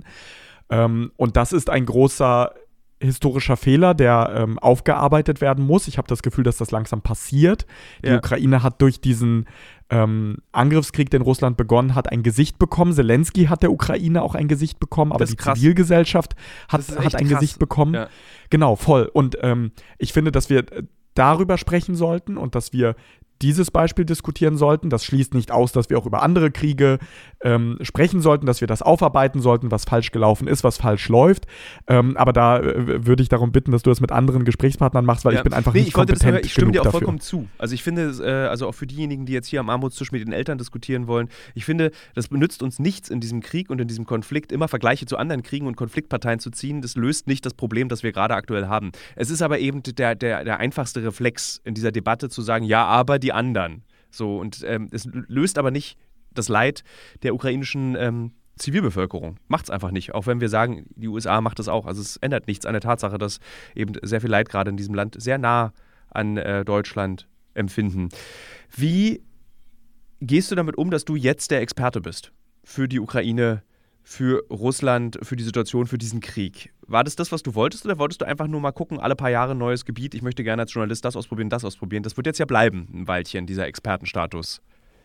A: Und das ist ein großer historischer Fehler, der aufgearbeitet werden muss. Ich habe das Gefühl, dass das langsam passiert. Die Ukraine hat durch diesen Angriffskrieg, den Russland begonnen hat, ein Gesicht bekommen. Zelensky hat der Ukraine auch ein Gesicht bekommen, aber die Zivilgesellschaft hat ein Gesicht bekommen. Ja. Genau, voll. Und ich finde, dass wir darüber sprechen sollten und dass wir dieses Beispiel diskutieren sollten. Das schließt nicht aus, dass wir auch über andere Kriege sprechen sollten, dass wir das aufarbeiten sollten, was falsch gelaufen ist, was falsch läuft. Aber da würde ich darum bitten, dass du das mit anderen Gesprächspartnern machst, weil ich bin einfach nicht kompetent genug dafür.
B: Ich stimme dir auch vollkommen zu. Also ich finde, also auch für diejenigen, die jetzt hier am Armutstisch mit den Eltern diskutieren wollen, ich finde, das benützt uns nichts in diesem Krieg und in diesem Konflikt, immer Vergleiche zu anderen Kriegen und Konfliktparteien zu ziehen. Das löst nicht das Problem, das wir gerade aktuell haben. Es ist aber eben der einfachste Reflex in dieser Debatte zu sagen, ja, aber die anderen. So, und es löst aber nicht das Leid der ukrainischen Zivilbevölkerung. Macht es einfach nicht. Auch wenn wir sagen, die USA macht das auch. Also es ändert nichts an der Tatsache, dass eben sehr viel Leid gerade in diesem Land sehr nah an Deutschland empfinden. Wie gehst du damit um, dass du jetzt der Experte bist für die Ukraine, für Russland, für die Situation, für diesen Krieg? War das, was du wolltest, oder wolltest du einfach nur mal gucken, alle paar Jahre ein neues Gebiet, ich möchte gerne als Journalist das ausprobieren? Das wird jetzt ja bleiben, ein Weilchen, dieser Expertenstatus.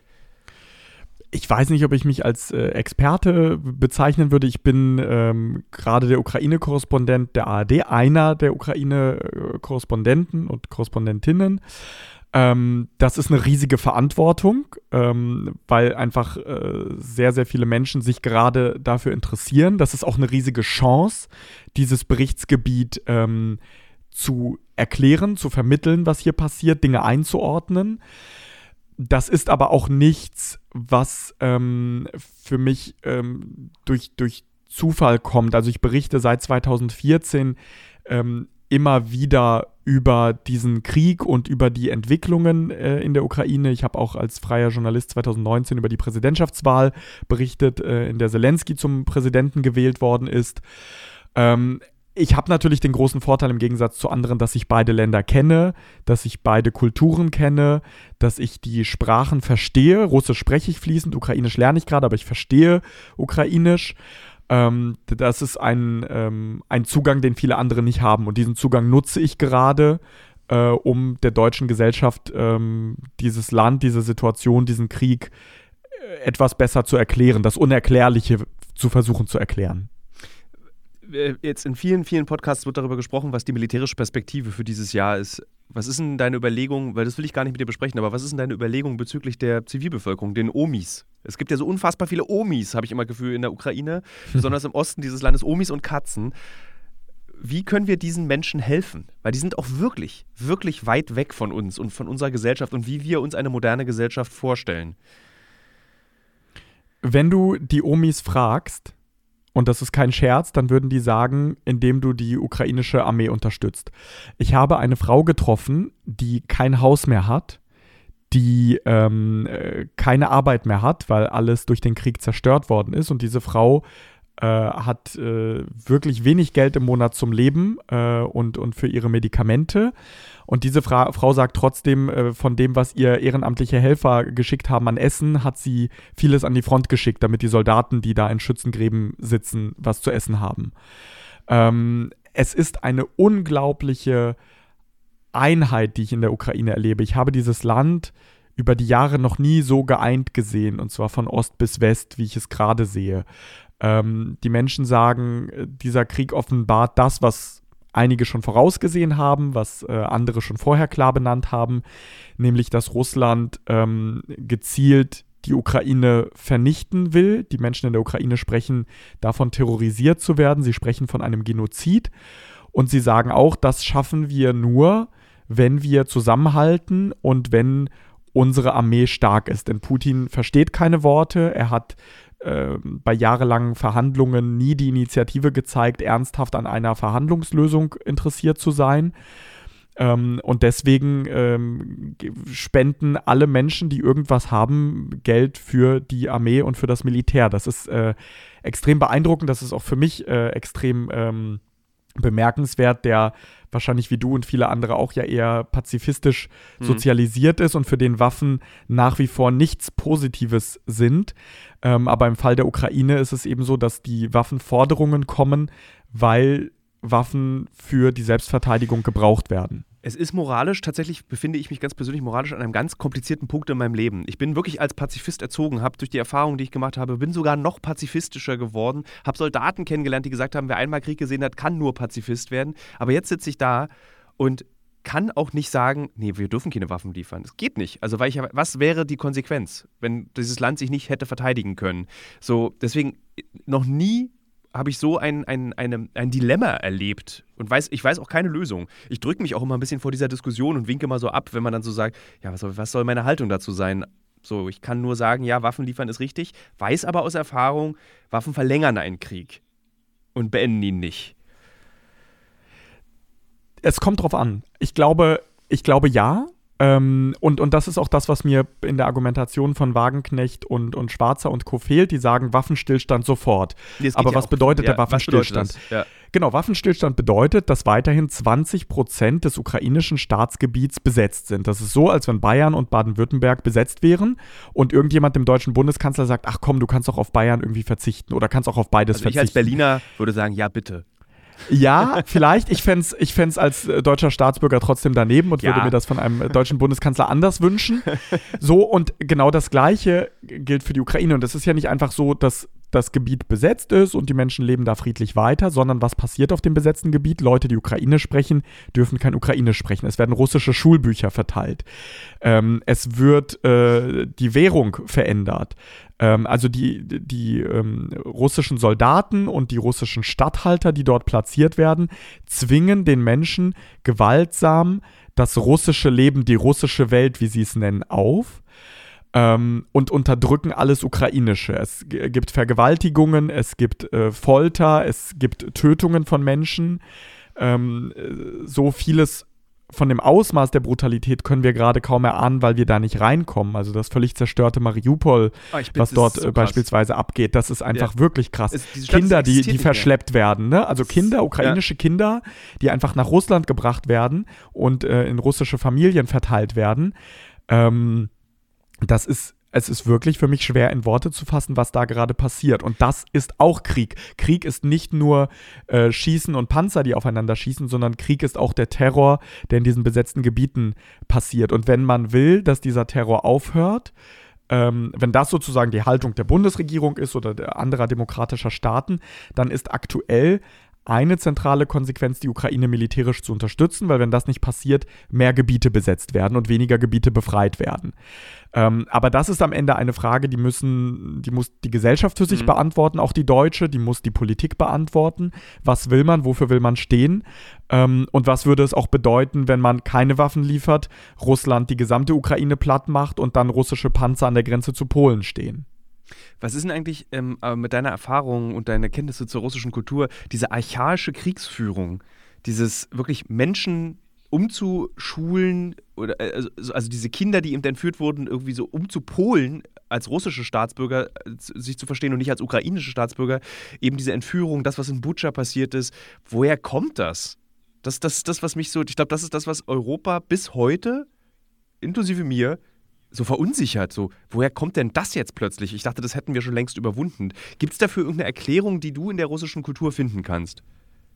A: Ich weiß nicht, ob ich mich als Experte bezeichnen würde. Ich bin gerade der Ukraine-Korrespondent der ARD, einer der Ukraine-Korrespondenten und Korrespondentinnen. Das ist eine riesige Verantwortung, weil einfach sehr, sehr viele Menschen sich gerade dafür interessieren. Das ist auch eine riesige Chance, dieses Berichtsgebiet zu erklären, zu vermitteln, was hier passiert, Dinge einzuordnen. Das ist aber auch nichts, was für mich durch Zufall kommt. Also ich berichte seit 2014 immer wieder über diesen Krieg und über die Entwicklungen in der Ukraine. Ich habe auch als freier Journalist 2019 über die Präsidentschaftswahl berichtet, in der Zelensky zum Präsidenten gewählt worden ist. Ich habe natürlich den großen Vorteil im Gegensatz zu anderen, dass ich beide Länder kenne, dass ich beide Kulturen kenne, dass ich die Sprachen verstehe. Russisch spreche ich fließend, Ukrainisch lerne ich gerade, aber ich verstehe Ukrainisch. Das ist ein Zugang, den viele andere nicht haben. Und diesen Zugang nutze ich gerade, um der deutschen Gesellschaft dieses Land, diese Situation, diesen Krieg etwas besser zu erklären, das Unerklärliche zu versuchen zu erklären.
B: Jetzt in vielen, vielen Podcasts wird darüber gesprochen, was die militärische Perspektive für dieses Jahr ist. Was ist denn deine Überlegung, weil das will ich gar nicht mit dir besprechen, aber was ist denn deine Überlegung bezüglich der Zivilbevölkerung, den Omis? Es gibt ja so unfassbar viele Omis, habe ich immer Gefühl, in der Ukraine, besonders im Osten dieses Landes, Omis und Katzen. Wie können wir diesen Menschen helfen? Weil die sind auch wirklich, wirklich weit weg von uns und von unserer Gesellschaft und wie wir uns eine moderne Gesellschaft vorstellen.
A: Wenn du die Omis fragst, und das ist kein Scherz, dann würden die sagen, indem du die ukrainische Armee unterstützt. Ich habe eine Frau getroffen, die kein Haus mehr hat, die keine Arbeit mehr hat, weil alles durch den Krieg zerstört worden ist. Und diese Frau hat wirklich wenig Geld im Monat zum Leben und für ihre Medikamente. Und diese Frau sagt trotzdem, von dem, was ihr ehrenamtliche Helfer geschickt haben an Essen, hat sie vieles an die Front geschickt, damit die Soldaten, die da in Schützengräben sitzen, was zu essen haben. Es ist eine unglaubliche Einheit, die ich in der Ukraine erlebe. Ich habe dieses Land über die Jahre noch nie so geeint gesehen, und zwar von Ost bis West, wie ich es gerade sehe. Die Menschen sagen, dieser Krieg offenbart das, was einige schon vorausgesehen haben, was andere schon vorher klar benannt haben, nämlich, dass Russland gezielt die Ukraine vernichten will. Die Menschen in der Ukraine sprechen davon, terrorisiert zu werden. Sie sprechen von einem Genozid. Und sie sagen auch, das schaffen wir nur, wenn wir zusammenhalten und wenn unsere Armee stark ist. Denn Putin versteht keine Worte. Er hat bei jahrelangen Verhandlungen nie die Initiative gezeigt, ernsthaft an einer Verhandlungslösung interessiert zu sein. Und deswegen spenden alle Menschen, die irgendwas haben, Geld für die Armee und für das Militär. Das ist extrem beeindruckend. Das ist auch für mich extrem bemerkenswert, der wahrscheinlich wie du und viele andere auch ja eher pazifistisch sozialisiert ist und für den Waffen nach wie vor nichts Positives sind. Aber im Fall der Ukraine ist es eben so, dass die Waffenforderungen kommen, weil Waffen für die Selbstverteidigung gebraucht werden.
B: Es ist moralisch, tatsächlich befinde ich mich ganz persönlich moralisch an einem ganz komplizierten Punkt in meinem Leben. Ich bin wirklich als Pazifist erzogen, habe durch die Erfahrungen, die ich gemacht habe, bin sogar noch pazifistischer geworden, habe Soldaten kennengelernt, die gesagt haben, wer einmal Krieg gesehen hat, kann nur Pazifist werden. Aber jetzt sitze ich da und kann auch nicht sagen, nee, wir dürfen keine Waffen liefern. Das geht nicht. Also, was wäre die Konsequenz, wenn dieses Land sich nicht hätte verteidigen können? So, deswegen noch nie habe ich so ein Dilemma erlebt und ich weiß auch keine Lösung. Ich drücke mich auch immer ein bisschen vor dieser Diskussion und winke mal so ab, wenn man dann so sagt, ja, was soll meine Haltung dazu sein? So, ich kann nur sagen, ja, Waffen liefern ist richtig, weiß aber aus Erfahrung, Waffen verlängern einen Krieg und beenden ihn nicht.
A: Es kommt drauf an. Ich glaube ja. Und das ist auch das, was mir in der Argumentation von Wagenknecht und Schwarzer und Co. fehlt. Die sagen Waffenstillstand sofort. Aber was bedeutet der Waffenstillstand?
B: Was bedeutet das? Ja.
A: Genau, Waffenstillstand bedeutet, dass weiterhin 20% des ukrainischen Staatsgebiets besetzt sind. Das ist so, als wenn Bayern und Baden-Württemberg besetzt wären und irgendjemand dem deutschen Bundeskanzler sagt, ach komm, du kannst doch auf Bayern irgendwie verzichten oder kannst auch auf beides verzichten.
B: Ich als Berliner würde sagen, ja bitte.
A: Ja, vielleicht. Ich fänd's als deutscher Staatsbürger trotzdem daneben und würde mir das von einem deutschen Bundeskanzler anders wünschen. So, und genau das Gleiche gilt für die Ukraine. Und es ist ja nicht einfach so, dass das Gebiet besetzt ist und die Menschen leben da friedlich weiter, sondern was passiert auf dem besetzten Gebiet? Leute, die Ukraine sprechen, dürfen kein Ukrainisch sprechen. Es werden russische Schulbücher verteilt. Es wird die Währung verändert. Also die russischen Soldaten und die russischen Statthalter, die dort platziert werden, zwingen den Menschen gewaltsam das russische Leben, die russische Welt, wie sie es nennen, auf. Und unterdrücken alles Ukrainische. Es gibt Vergewaltigungen, es gibt Folter, es gibt Tötungen von Menschen. So vieles von dem Ausmaß der Brutalität können wir gerade kaum erahnen, weil wir da nicht reinkommen. Also das völlig zerstörte Mariupol, was dort so beispielsweise abgeht, das ist einfach wirklich krass. Kinder, die verschleppt werden, ne? Also Kinder, ukrainische Kinder, die einfach nach Russland gebracht werden und in russische Familien verteilt werden. Das ist es ist wirklich für mich schwer in Worte zu fassen, was da gerade passiert. Und das ist auch Krieg. Krieg ist nicht nur Schießen und Panzer, die aufeinander schießen, sondern Krieg ist auch der Terror, der in diesen besetzten Gebieten passiert. Und wenn man will, dass dieser Terror aufhört, wenn das sozusagen die Haltung der Bundesregierung ist oder der anderer demokratischer Staaten, dann ist aktuell eine zentrale Konsequenz, die Ukraine militärisch zu unterstützen, weil wenn das nicht passiert, mehr Gebiete besetzt werden und weniger Gebiete befreit werden. Aber das ist am Ende eine Frage, die muss die Gesellschaft für sich beantworten, auch die deutsche, die muss die Politik beantworten. Was will man, wofür will man stehen? Und was würde es auch bedeuten, wenn man keine Waffen liefert, Russland die gesamte Ukraine platt macht und dann russische Panzer an der Grenze zu Polen stehen?
B: Was ist denn eigentlich mit deiner Erfahrung und deiner Kenntnisse zur russischen Kultur, diese archaische Kriegsführung, dieses wirklich Menschen umzuschulen, oder also diese Kinder, die eben entführt wurden, irgendwie so umzupolen, als russische Staatsbürger sich zu verstehen und nicht als ukrainische Staatsbürger, eben diese Entführung, das, was in Butscha passiert ist, woher kommt das? Das, was mich so, ich glaube, das ist das, was Europa bis heute, inklusive mir, so verunsichert, so, woher kommt denn das jetzt plötzlich? Ich dachte, das hätten wir schon längst überwunden. Gibt es dafür irgendeine Erklärung, die du in der russischen Kultur finden kannst?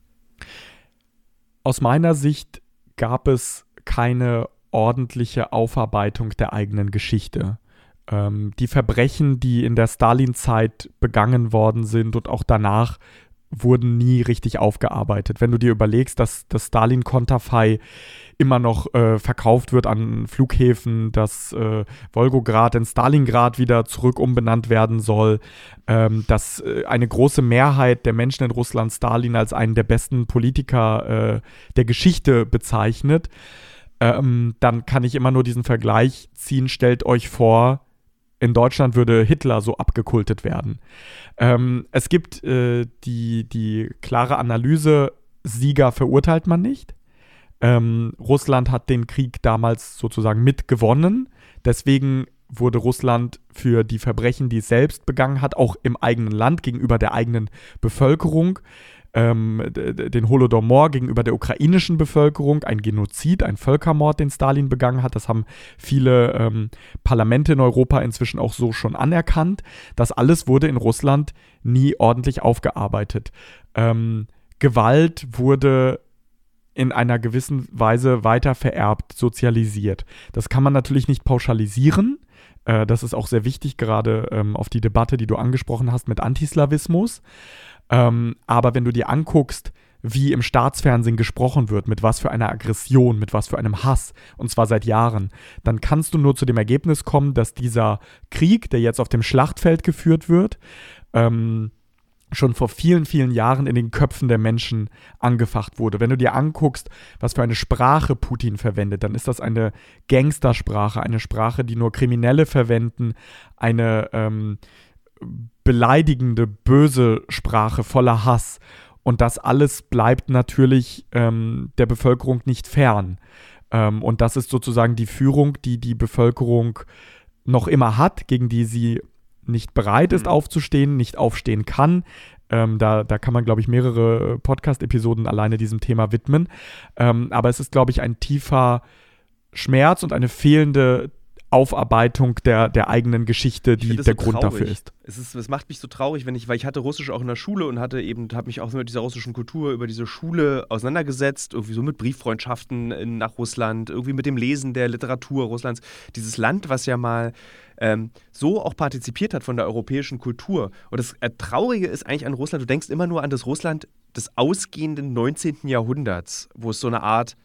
A: Aus meiner Sicht gab es keine ordentliche Aufarbeitung der eigenen Geschichte. Die Verbrechen, die in der Stalin-Zeit begangen worden sind und auch danach, wurden nie richtig aufgearbeitet. Wenn du dir überlegst, dass das Stalin-Konterfei immer noch verkauft wird an Flughäfen, dass Wolgograd in Stalingrad wieder zurück umbenannt werden soll, dass eine große Mehrheit der Menschen in Russland Stalin als einen der besten Politiker der Geschichte bezeichnet, dann kann ich immer nur diesen Vergleich ziehen. Stellt euch vor, in Deutschland würde Hitler so abgekultet werden. Es gibt die klare Analyse, Sieger verurteilt man nicht. Russland hat den Krieg damals sozusagen mitgewonnen. Deswegen wurde Russland für die Verbrechen, die es selbst begangen hat, auch im eigenen Land gegenüber der eigenen Bevölkerung, den Holodomor gegenüber der ukrainischen Bevölkerung, ein Genozid, ein Völkermord, den Stalin begangen hat. Das haben viele Parlamente in Europa inzwischen auch so schon anerkannt. Das alles wurde in Russland nie ordentlich aufgearbeitet. Gewalt wurde in einer gewissen Weise weiter vererbt, sozialisiert. Das kann man natürlich nicht pauschalisieren. Das ist auch sehr wichtig, gerade auf die Debatte, die du angesprochen hast mit Antislawismus. Aber wenn du dir anguckst, wie im Staatsfernsehen gesprochen wird, mit was für einer Aggression, mit was für einem Hass, und zwar seit Jahren, dann kannst du nur zu dem Ergebnis kommen, dass dieser Krieg, der jetzt auf dem Schlachtfeld geführt wird, schon vor vielen, vielen Jahren in den Köpfen der Menschen angefacht wurde. Wenn du dir anguckst, was für eine Sprache Putin verwendet, dann ist das eine Gangstersprache, eine Sprache, die nur Kriminelle verwenden, eine beleidigende, böse Sprache voller Hass. Und das alles bleibt natürlich der Bevölkerung nicht fern. Und das ist sozusagen die Führung, die die Bevölkerung noch immer hat, gegen die sie nicht bereit ist aufzustehen, nicht aufstehen kann. Da kann man, glaube ich, mehrere Podcast-Episoden alleine diesem Thema widmen. Aber es ist, glaube ich, ein tiefer Schmerz und eine fehlende Aufarbeitung der eigenen Geschichte, die der Grund dafür ist.
B: Es macht mich so traurig, weil ich hatte Russisch auch in der Schule und habe mich auch mit dieser russischen Kultur über diese Schule auseinandergesetzt, irgendwie so mit Brieffreundschaften nach Russland, irgendwie mit dem Lesen der Literatur Russlands. Dieses Land, was ja mal so auch partizipiert hat von der europäischen Kultur. Und das Traurige ist eigentlich an Russland, du denkst immer nur an das Russland des ausgehenden 19. Jahrhunderts, wo es so eine Art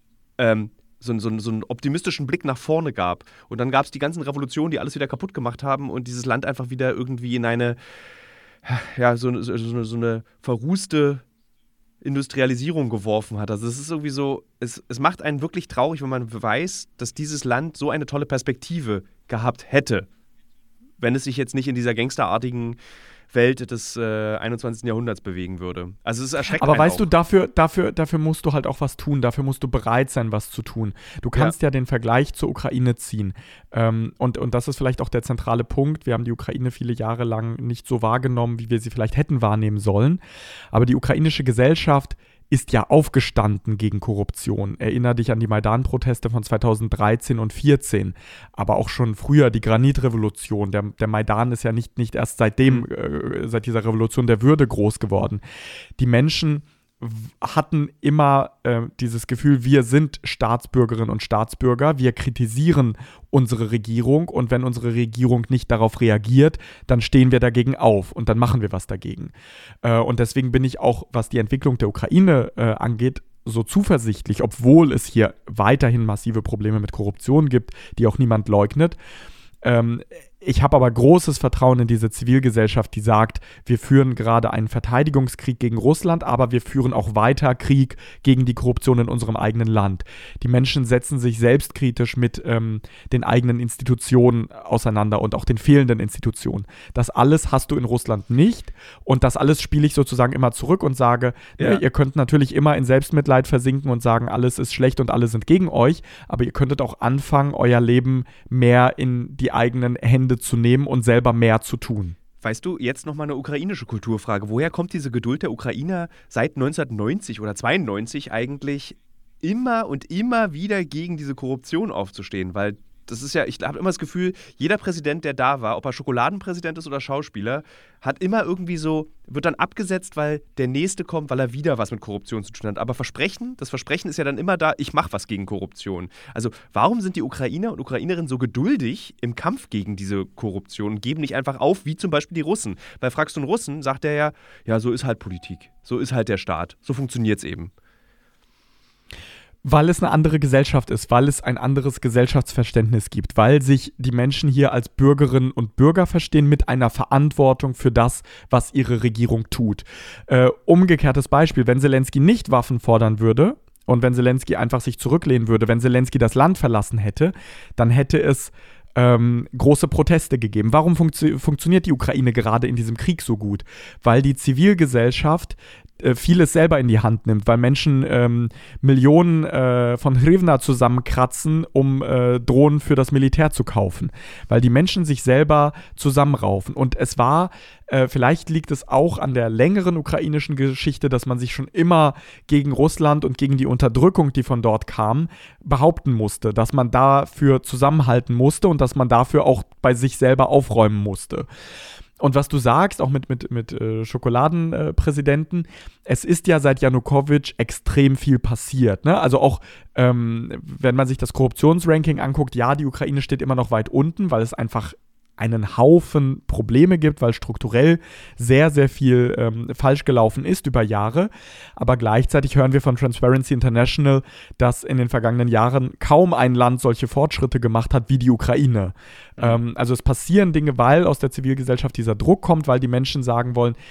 B: so einen optimistischen Blick nach vorne gab. Und dann gab es die ganzen Revolutionen, die alles wieder kaputt gemacht haben und dieses Land einfach wieder irgendwie in eine, ja, so eine verrußte Industrialisierung geworfen hat. Also es ist irgendwie so, es macht einen wirklich traurig, wenn man weiß, dass dieses Land so eine tolle Perspektive gehabt hätte, wenn es sich jetzt nicht in dieser gangsterartigen Welt des 21. Jahrhunderts bewegen würde. Also es ist erschreckend.
A: Aber weißt du, dafür musst du halt auch was tun, dafür musst du bereit sein, was zu tun. Du kannst ja den Vergleich zur Ukraine ziehen. Und das ist vielleicht auch der zentrale Punkt. Wir haben die Ukraine viele Jahre lang nicht so wahrgenommen, wie wir sie vielleicht hätten wahrnehmen sollen. Aber die ukrainische Gesellschaft ist ja aufgestanden gegen Korruption. Erinner dich an die Maidan-Proteste von 2013 und 2014, aber auch schon früher die Granitrevolution. Der Maidan ist ja nicht erst seit dieser Revolution der Würde groß geworden. Die Menschen hatten immer dieses Gefühl, wir sind Staatsbürgerinnen und Staatsbürger, wir kritisieren unsere Regierung und wenn unsere Regierung nicht darauf reagiert, dann stehen wir dagegen auf und dann machen wir was dagegen. Und deswegen bin ich auch, was die Entwicklung der Ukraine angeht, so zuversichtlich, obwohl es hier weiterhin massive Probleme mit Korruption gibt, die auch niemand leugnet. Ich habe aber großes Vertrauen in diese Zivilgesellschaft, die sagt, wir führen gerade einen Verteidigungskrieg gegen Russland, aber wir führen auch weiter Krieg gegen die Korruption in unserem eigenen Land. Die Menschen setzen sich selbstkritisch mit den eigenen Institutionen auseinander und auch den fehlenden Institutionen. Das alles hast du in Russland nicht und das alles spiele ich sozusagen immer zurück und sage, ihr könnt natürlich immer in Selbstmitleid versinken und sagen, alles ist schlecht und alle sind gegen euch, aber ihr könntet auch anfangen, euer Leben mehr in die eigenen Hände zu nehmen und selber mehr zu tun.
B: Weißt du, jetzt nochmal eine ukrainische Kulturfrage. Woher kommt diese Geduld der Ukrainer seit 1990 oder 92 eigentlich immer und immer wieder gegen diese Korruption aufzustehen? Weil das ist ja, ich habe immer das Gefühl, jeder Präsident, der da war, ob er Schokoladenpräsident ist oder Schauspieler, hat immer irgendwie so, wird dann abgesetzt, weil der Nächste kommt, weil er wieder was mit Korruption zu tun hat. Aber das Versprechen ist ja dann immer da, ich mache was gegen Korruption. Also warum sind die Ukrainer und Ukrainerinnen so geduldig im Kampf gegen diese Korruption und geben nicht einfach auf, wie zum Beispiel die Russen? Weil fragst du einen Russen, sagt er ja, so ist halt Politik, so ist halt der Staat, so funktioniert es eben.
A: Weil es eine andere Gesellschaft ist, weil es ein anderes Gesellschaftsverständnis gibt, weil sich die Menschen hier als Bürgerinnen und Bürger verstehen mit einer Verantwortung für das, was ihre Regierung tut. Umgekehrtes Beispiel, wenn Zelensky nicht Waffen fordern würde und wenn Zelensky einfach sich zurücklehnen würde, wenn Zelensky das Land verlassen hätte, dann hätte es große Proteste gegeben. Warum funktioniert die Ukraine gerade in diesem Krieg so gut? Weil die Zivilgesellschaft vieles selber in die Hand nimmt, weil Menschen Millionen von Hryvnia zusammenkratzen, um Drohnen für das Militär zu kaufen, weil die Menschen sich selber zusammenraufen. Und es war, vielleicht liegt es auch an der längeren ukrainischen Geschichte, dass man sich schon immer gegen Russland und gegen die Unterdrückung, die von dort kam, behaupten musste, dass man dafür zusammenhalten musste und dass man dafür auch bei sich selber aufräumen musste. Und was du sagst, auch mit Schokoladenpräsidenten, es ist ja seit Janukowitsch extrem viel passiert. Ne? Also auch, wenn man sich das Korruptionsranking anguckt, ja, die Ukraine steht immer noch weit unten, weil es einfach einen Haufen Probleme gibt, weil strukturell sehr, sehr viel falsch gelaufen ist über Jahre. Aber gleichzeitig hören wir von Transparency International, dass in den vergangenen Jahren kaum ein Land solche Fortschritte gemacht hat wie die Ukraine. Also es passieren Dinge, weil aus der Zivilgesellschaft dieser Druck kommt, weil die Menschen sagen,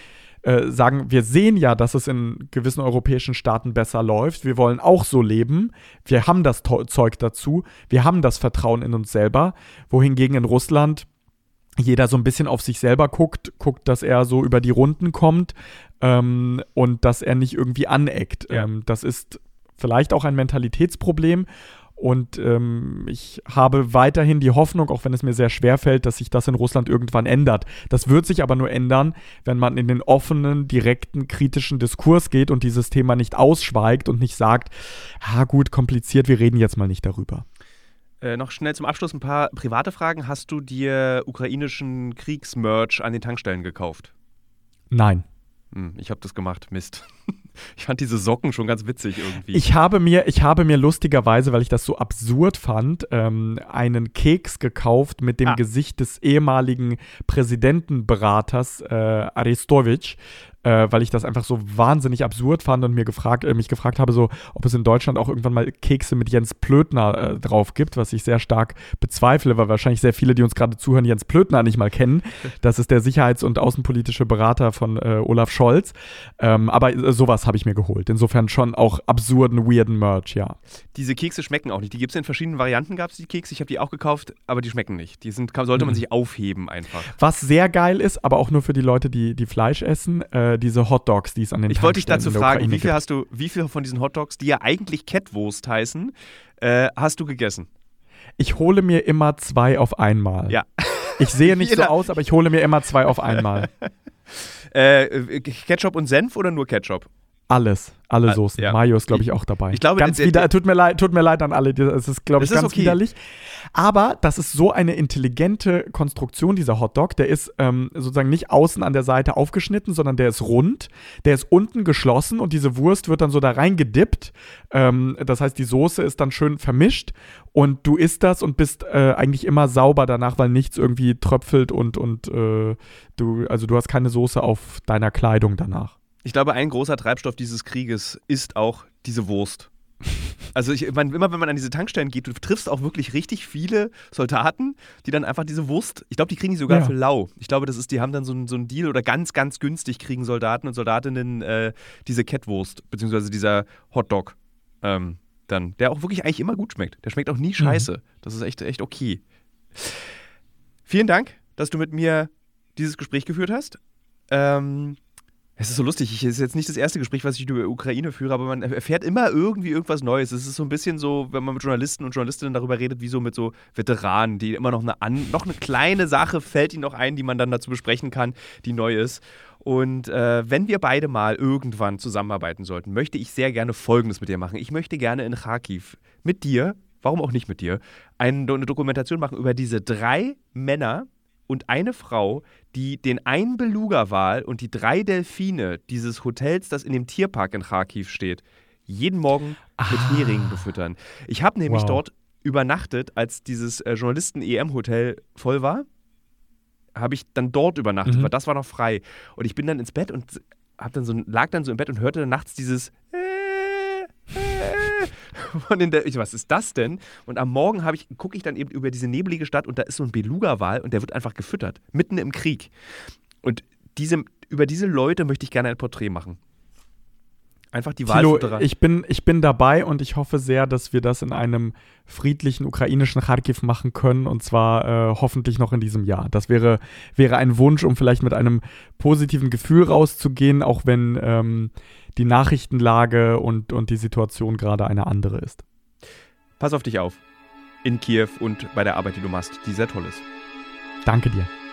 A: wir sehen ja, dass es in gewissen europäischen Staaten besser läuft. Wir wollen auch so leben. Wir haben das Zeug dazu. Wir haben das Vertrauen in uns selber. Wohingegen in Russland jeder so ein bisschen auf sich selber guckt, dass er so über die Runden kommt und dass er nicht irgendwie aneckt.
B: Ja.
A: Das ist vielleicht auch ein Mentalitätsproblem und ich habe weiterhin die Hoffnung, auch wenn es mir sehr schwer fällt, dass sich das in Russland irgendwann ändert. Das wird sich aber nur ändern, wenn man in den offenen, direkten, kritischen Diskurs geht und dieses Thema nicht ausschweigt und nicht sagt, gut, kompliziert, wir reden jetzt mal nicht darüber.
B: Noch schnell zum Abschluss ein paar private Fragen. Hast du dir ukrainischen Kriegsmerch an den Tankstellen gekauft?
A: Nein.
B: Ich habe das gemacht. Mist. Ich fand diese Socken schon ganz witzig irgendwie.
A: Ich habe mir lustigerweise, weil ich das so absurd fand, einen Keks gekauft mit dem Gesicht des ehemaligen Präsidentenberaters Arestovich, weil ich das einfach so wahnsinnig absurd fand und mich gefragt habe, so, ob es in Deutschland auch irgendwann mal Kekse mit Jens Plötner drauf gibt, was ich sehr stark bezweifle, weil wahrscheinlich sehr viele, die uns gerade zuhören, Jens Plötner nicht mal kennen. Das ist der sicherheits- und außenpolitische Berater von Olaf Scholz. Aber sowas habe ich mir geholt. Insofern schon auch absurden, weirden Merch, ja.
B: Diese Kekse schmecken auch nicht. Die gibt es in verschiedenen Varianten, gab es die Kekse. Ich habe die auch gekauft, aber die schmecken nicht. Sollte man sich aufheben einfach.
A: Was sehr geil ist, aber auch nur für die Leute, die Fleisch essen, diese Hotdogs, die es an den
B: Ich wollte dich dazu fragen,
A: Ukraine
B: wie viel von diesen Hotdogs, die ja eigentlich Kettwurst heißen, hast du gegessen?
A: Ich hole mir immer 2 auf einmal.
B: Ja.
A: Ich sehe nicht so aus, aber ich hole mir immer 2 auf einmal.
B: Ketchup und Senf oder nur Ketchup?
A: Alle Soßen.
B: Ja.
A: Mayo ist, glaube ich, auch dabei.
B: Ich glaube,
A: tut mir leid an alle. Es ist, glaube ich, ganz
B: okay.
A: widerlich. Aber das ist so eine intelligente Konstruktion, dieser Hotdog. Der ist sozusagen nicht außen an der Seite aufgeschnitten, sondern der ist rund. Der ist unten geschlossen und diese Wurst wird dann so da reingedippt. Das heißt, die Soße ist dann schön vermischt und du isst das und bist eigentlich immer sauber danach, weil nichts irgendwie tröpfelt und du hast keine Soße auf deiner Kleidung danach.
B: Ich glaube, ein großer Treibstoff dieses Krieges ist auch diese Wurst. Also immer wenn man an diese Tankstellen geht, du triffst auch wirklich richtig viele Soldaten, die dann einfach diese Wurst, ich glaube, die kriegen die sogar für lau. Ich glaube, die haben dann so einen Deal oder ganz, ganz günstig kriegen Soldaten und Soldatinnen diese Kettwurst, beziehungsweise dieser Hotdog dann, der auch wirklich eigentlich immer gut schmeckt. Der schmeckt auch nie scheiße. Das ist echt okay. Vielen Dank, dass du mit mir dieses Gespräch geführt hast. Es ist so lustig, es ist jetzt nicht das erste Gespräch, was ich über Ukraine führe, aber man erfährt immer irgendwie irgendwas Neues. Es ist so ein bisschen so, wenn man mit Journalisten und Journalistinnen darüber redet, wie so mit so Veteranen, die immer noch eine kleine Sache fällt ihnen noch ein, die man dann dazu besprechen kann, die neu ist. Und wenn wir beide mal irgendwann zusammenarbeiten sollten, möchte ich sehr gerne Folgendes mit dir machen. Ich möchte gerne in Kharkiv mit dir, warum auch nicht mit dir, eine Dokumentation machen über diese 3 Männer und eine Frau, die den einen Beluga-Wal und die 3 Delfine dieses Hotels, das in dem Tierpark in Kharkiv steht, jeden Morgen mit Heringen befüttern. Ich habe nämlich dort übernachtet, als dieses Journalisten-EM-Hotel voll war, habe ich dann dort übernachtet, weil das war noch frei. Und ich bin dann ins Bett und lag dann so im Bett und hörte dann nachts dieses was ist das denn? Und am Morgen gucke ich dann eben über diese nebelige Stadt und da ist so ein Beluga-Wal und der wird einfach gefüttert, mitten im Krieg. Und über diese Leute möchte ich gerne ein Porträt machen. Einfach die Walfütterer.
A: Ich bin dabei und ich hoffe sehr, dass wir das in einem friedlichen ukrainischen Kharkiv machen können und zwar hoffentlich noch in diesem Jahr. Das wäre ein Wunsch, um vielleicht mit einem positiven Gefühl rauszugehen, auch wenn die Nachrichtenlage und die Situation gerade eine andere ist.
B: Pass auf dich auf. In Kiew und bei der Arbeit, die du machst, die sehr toll ist.
A: Danke dir.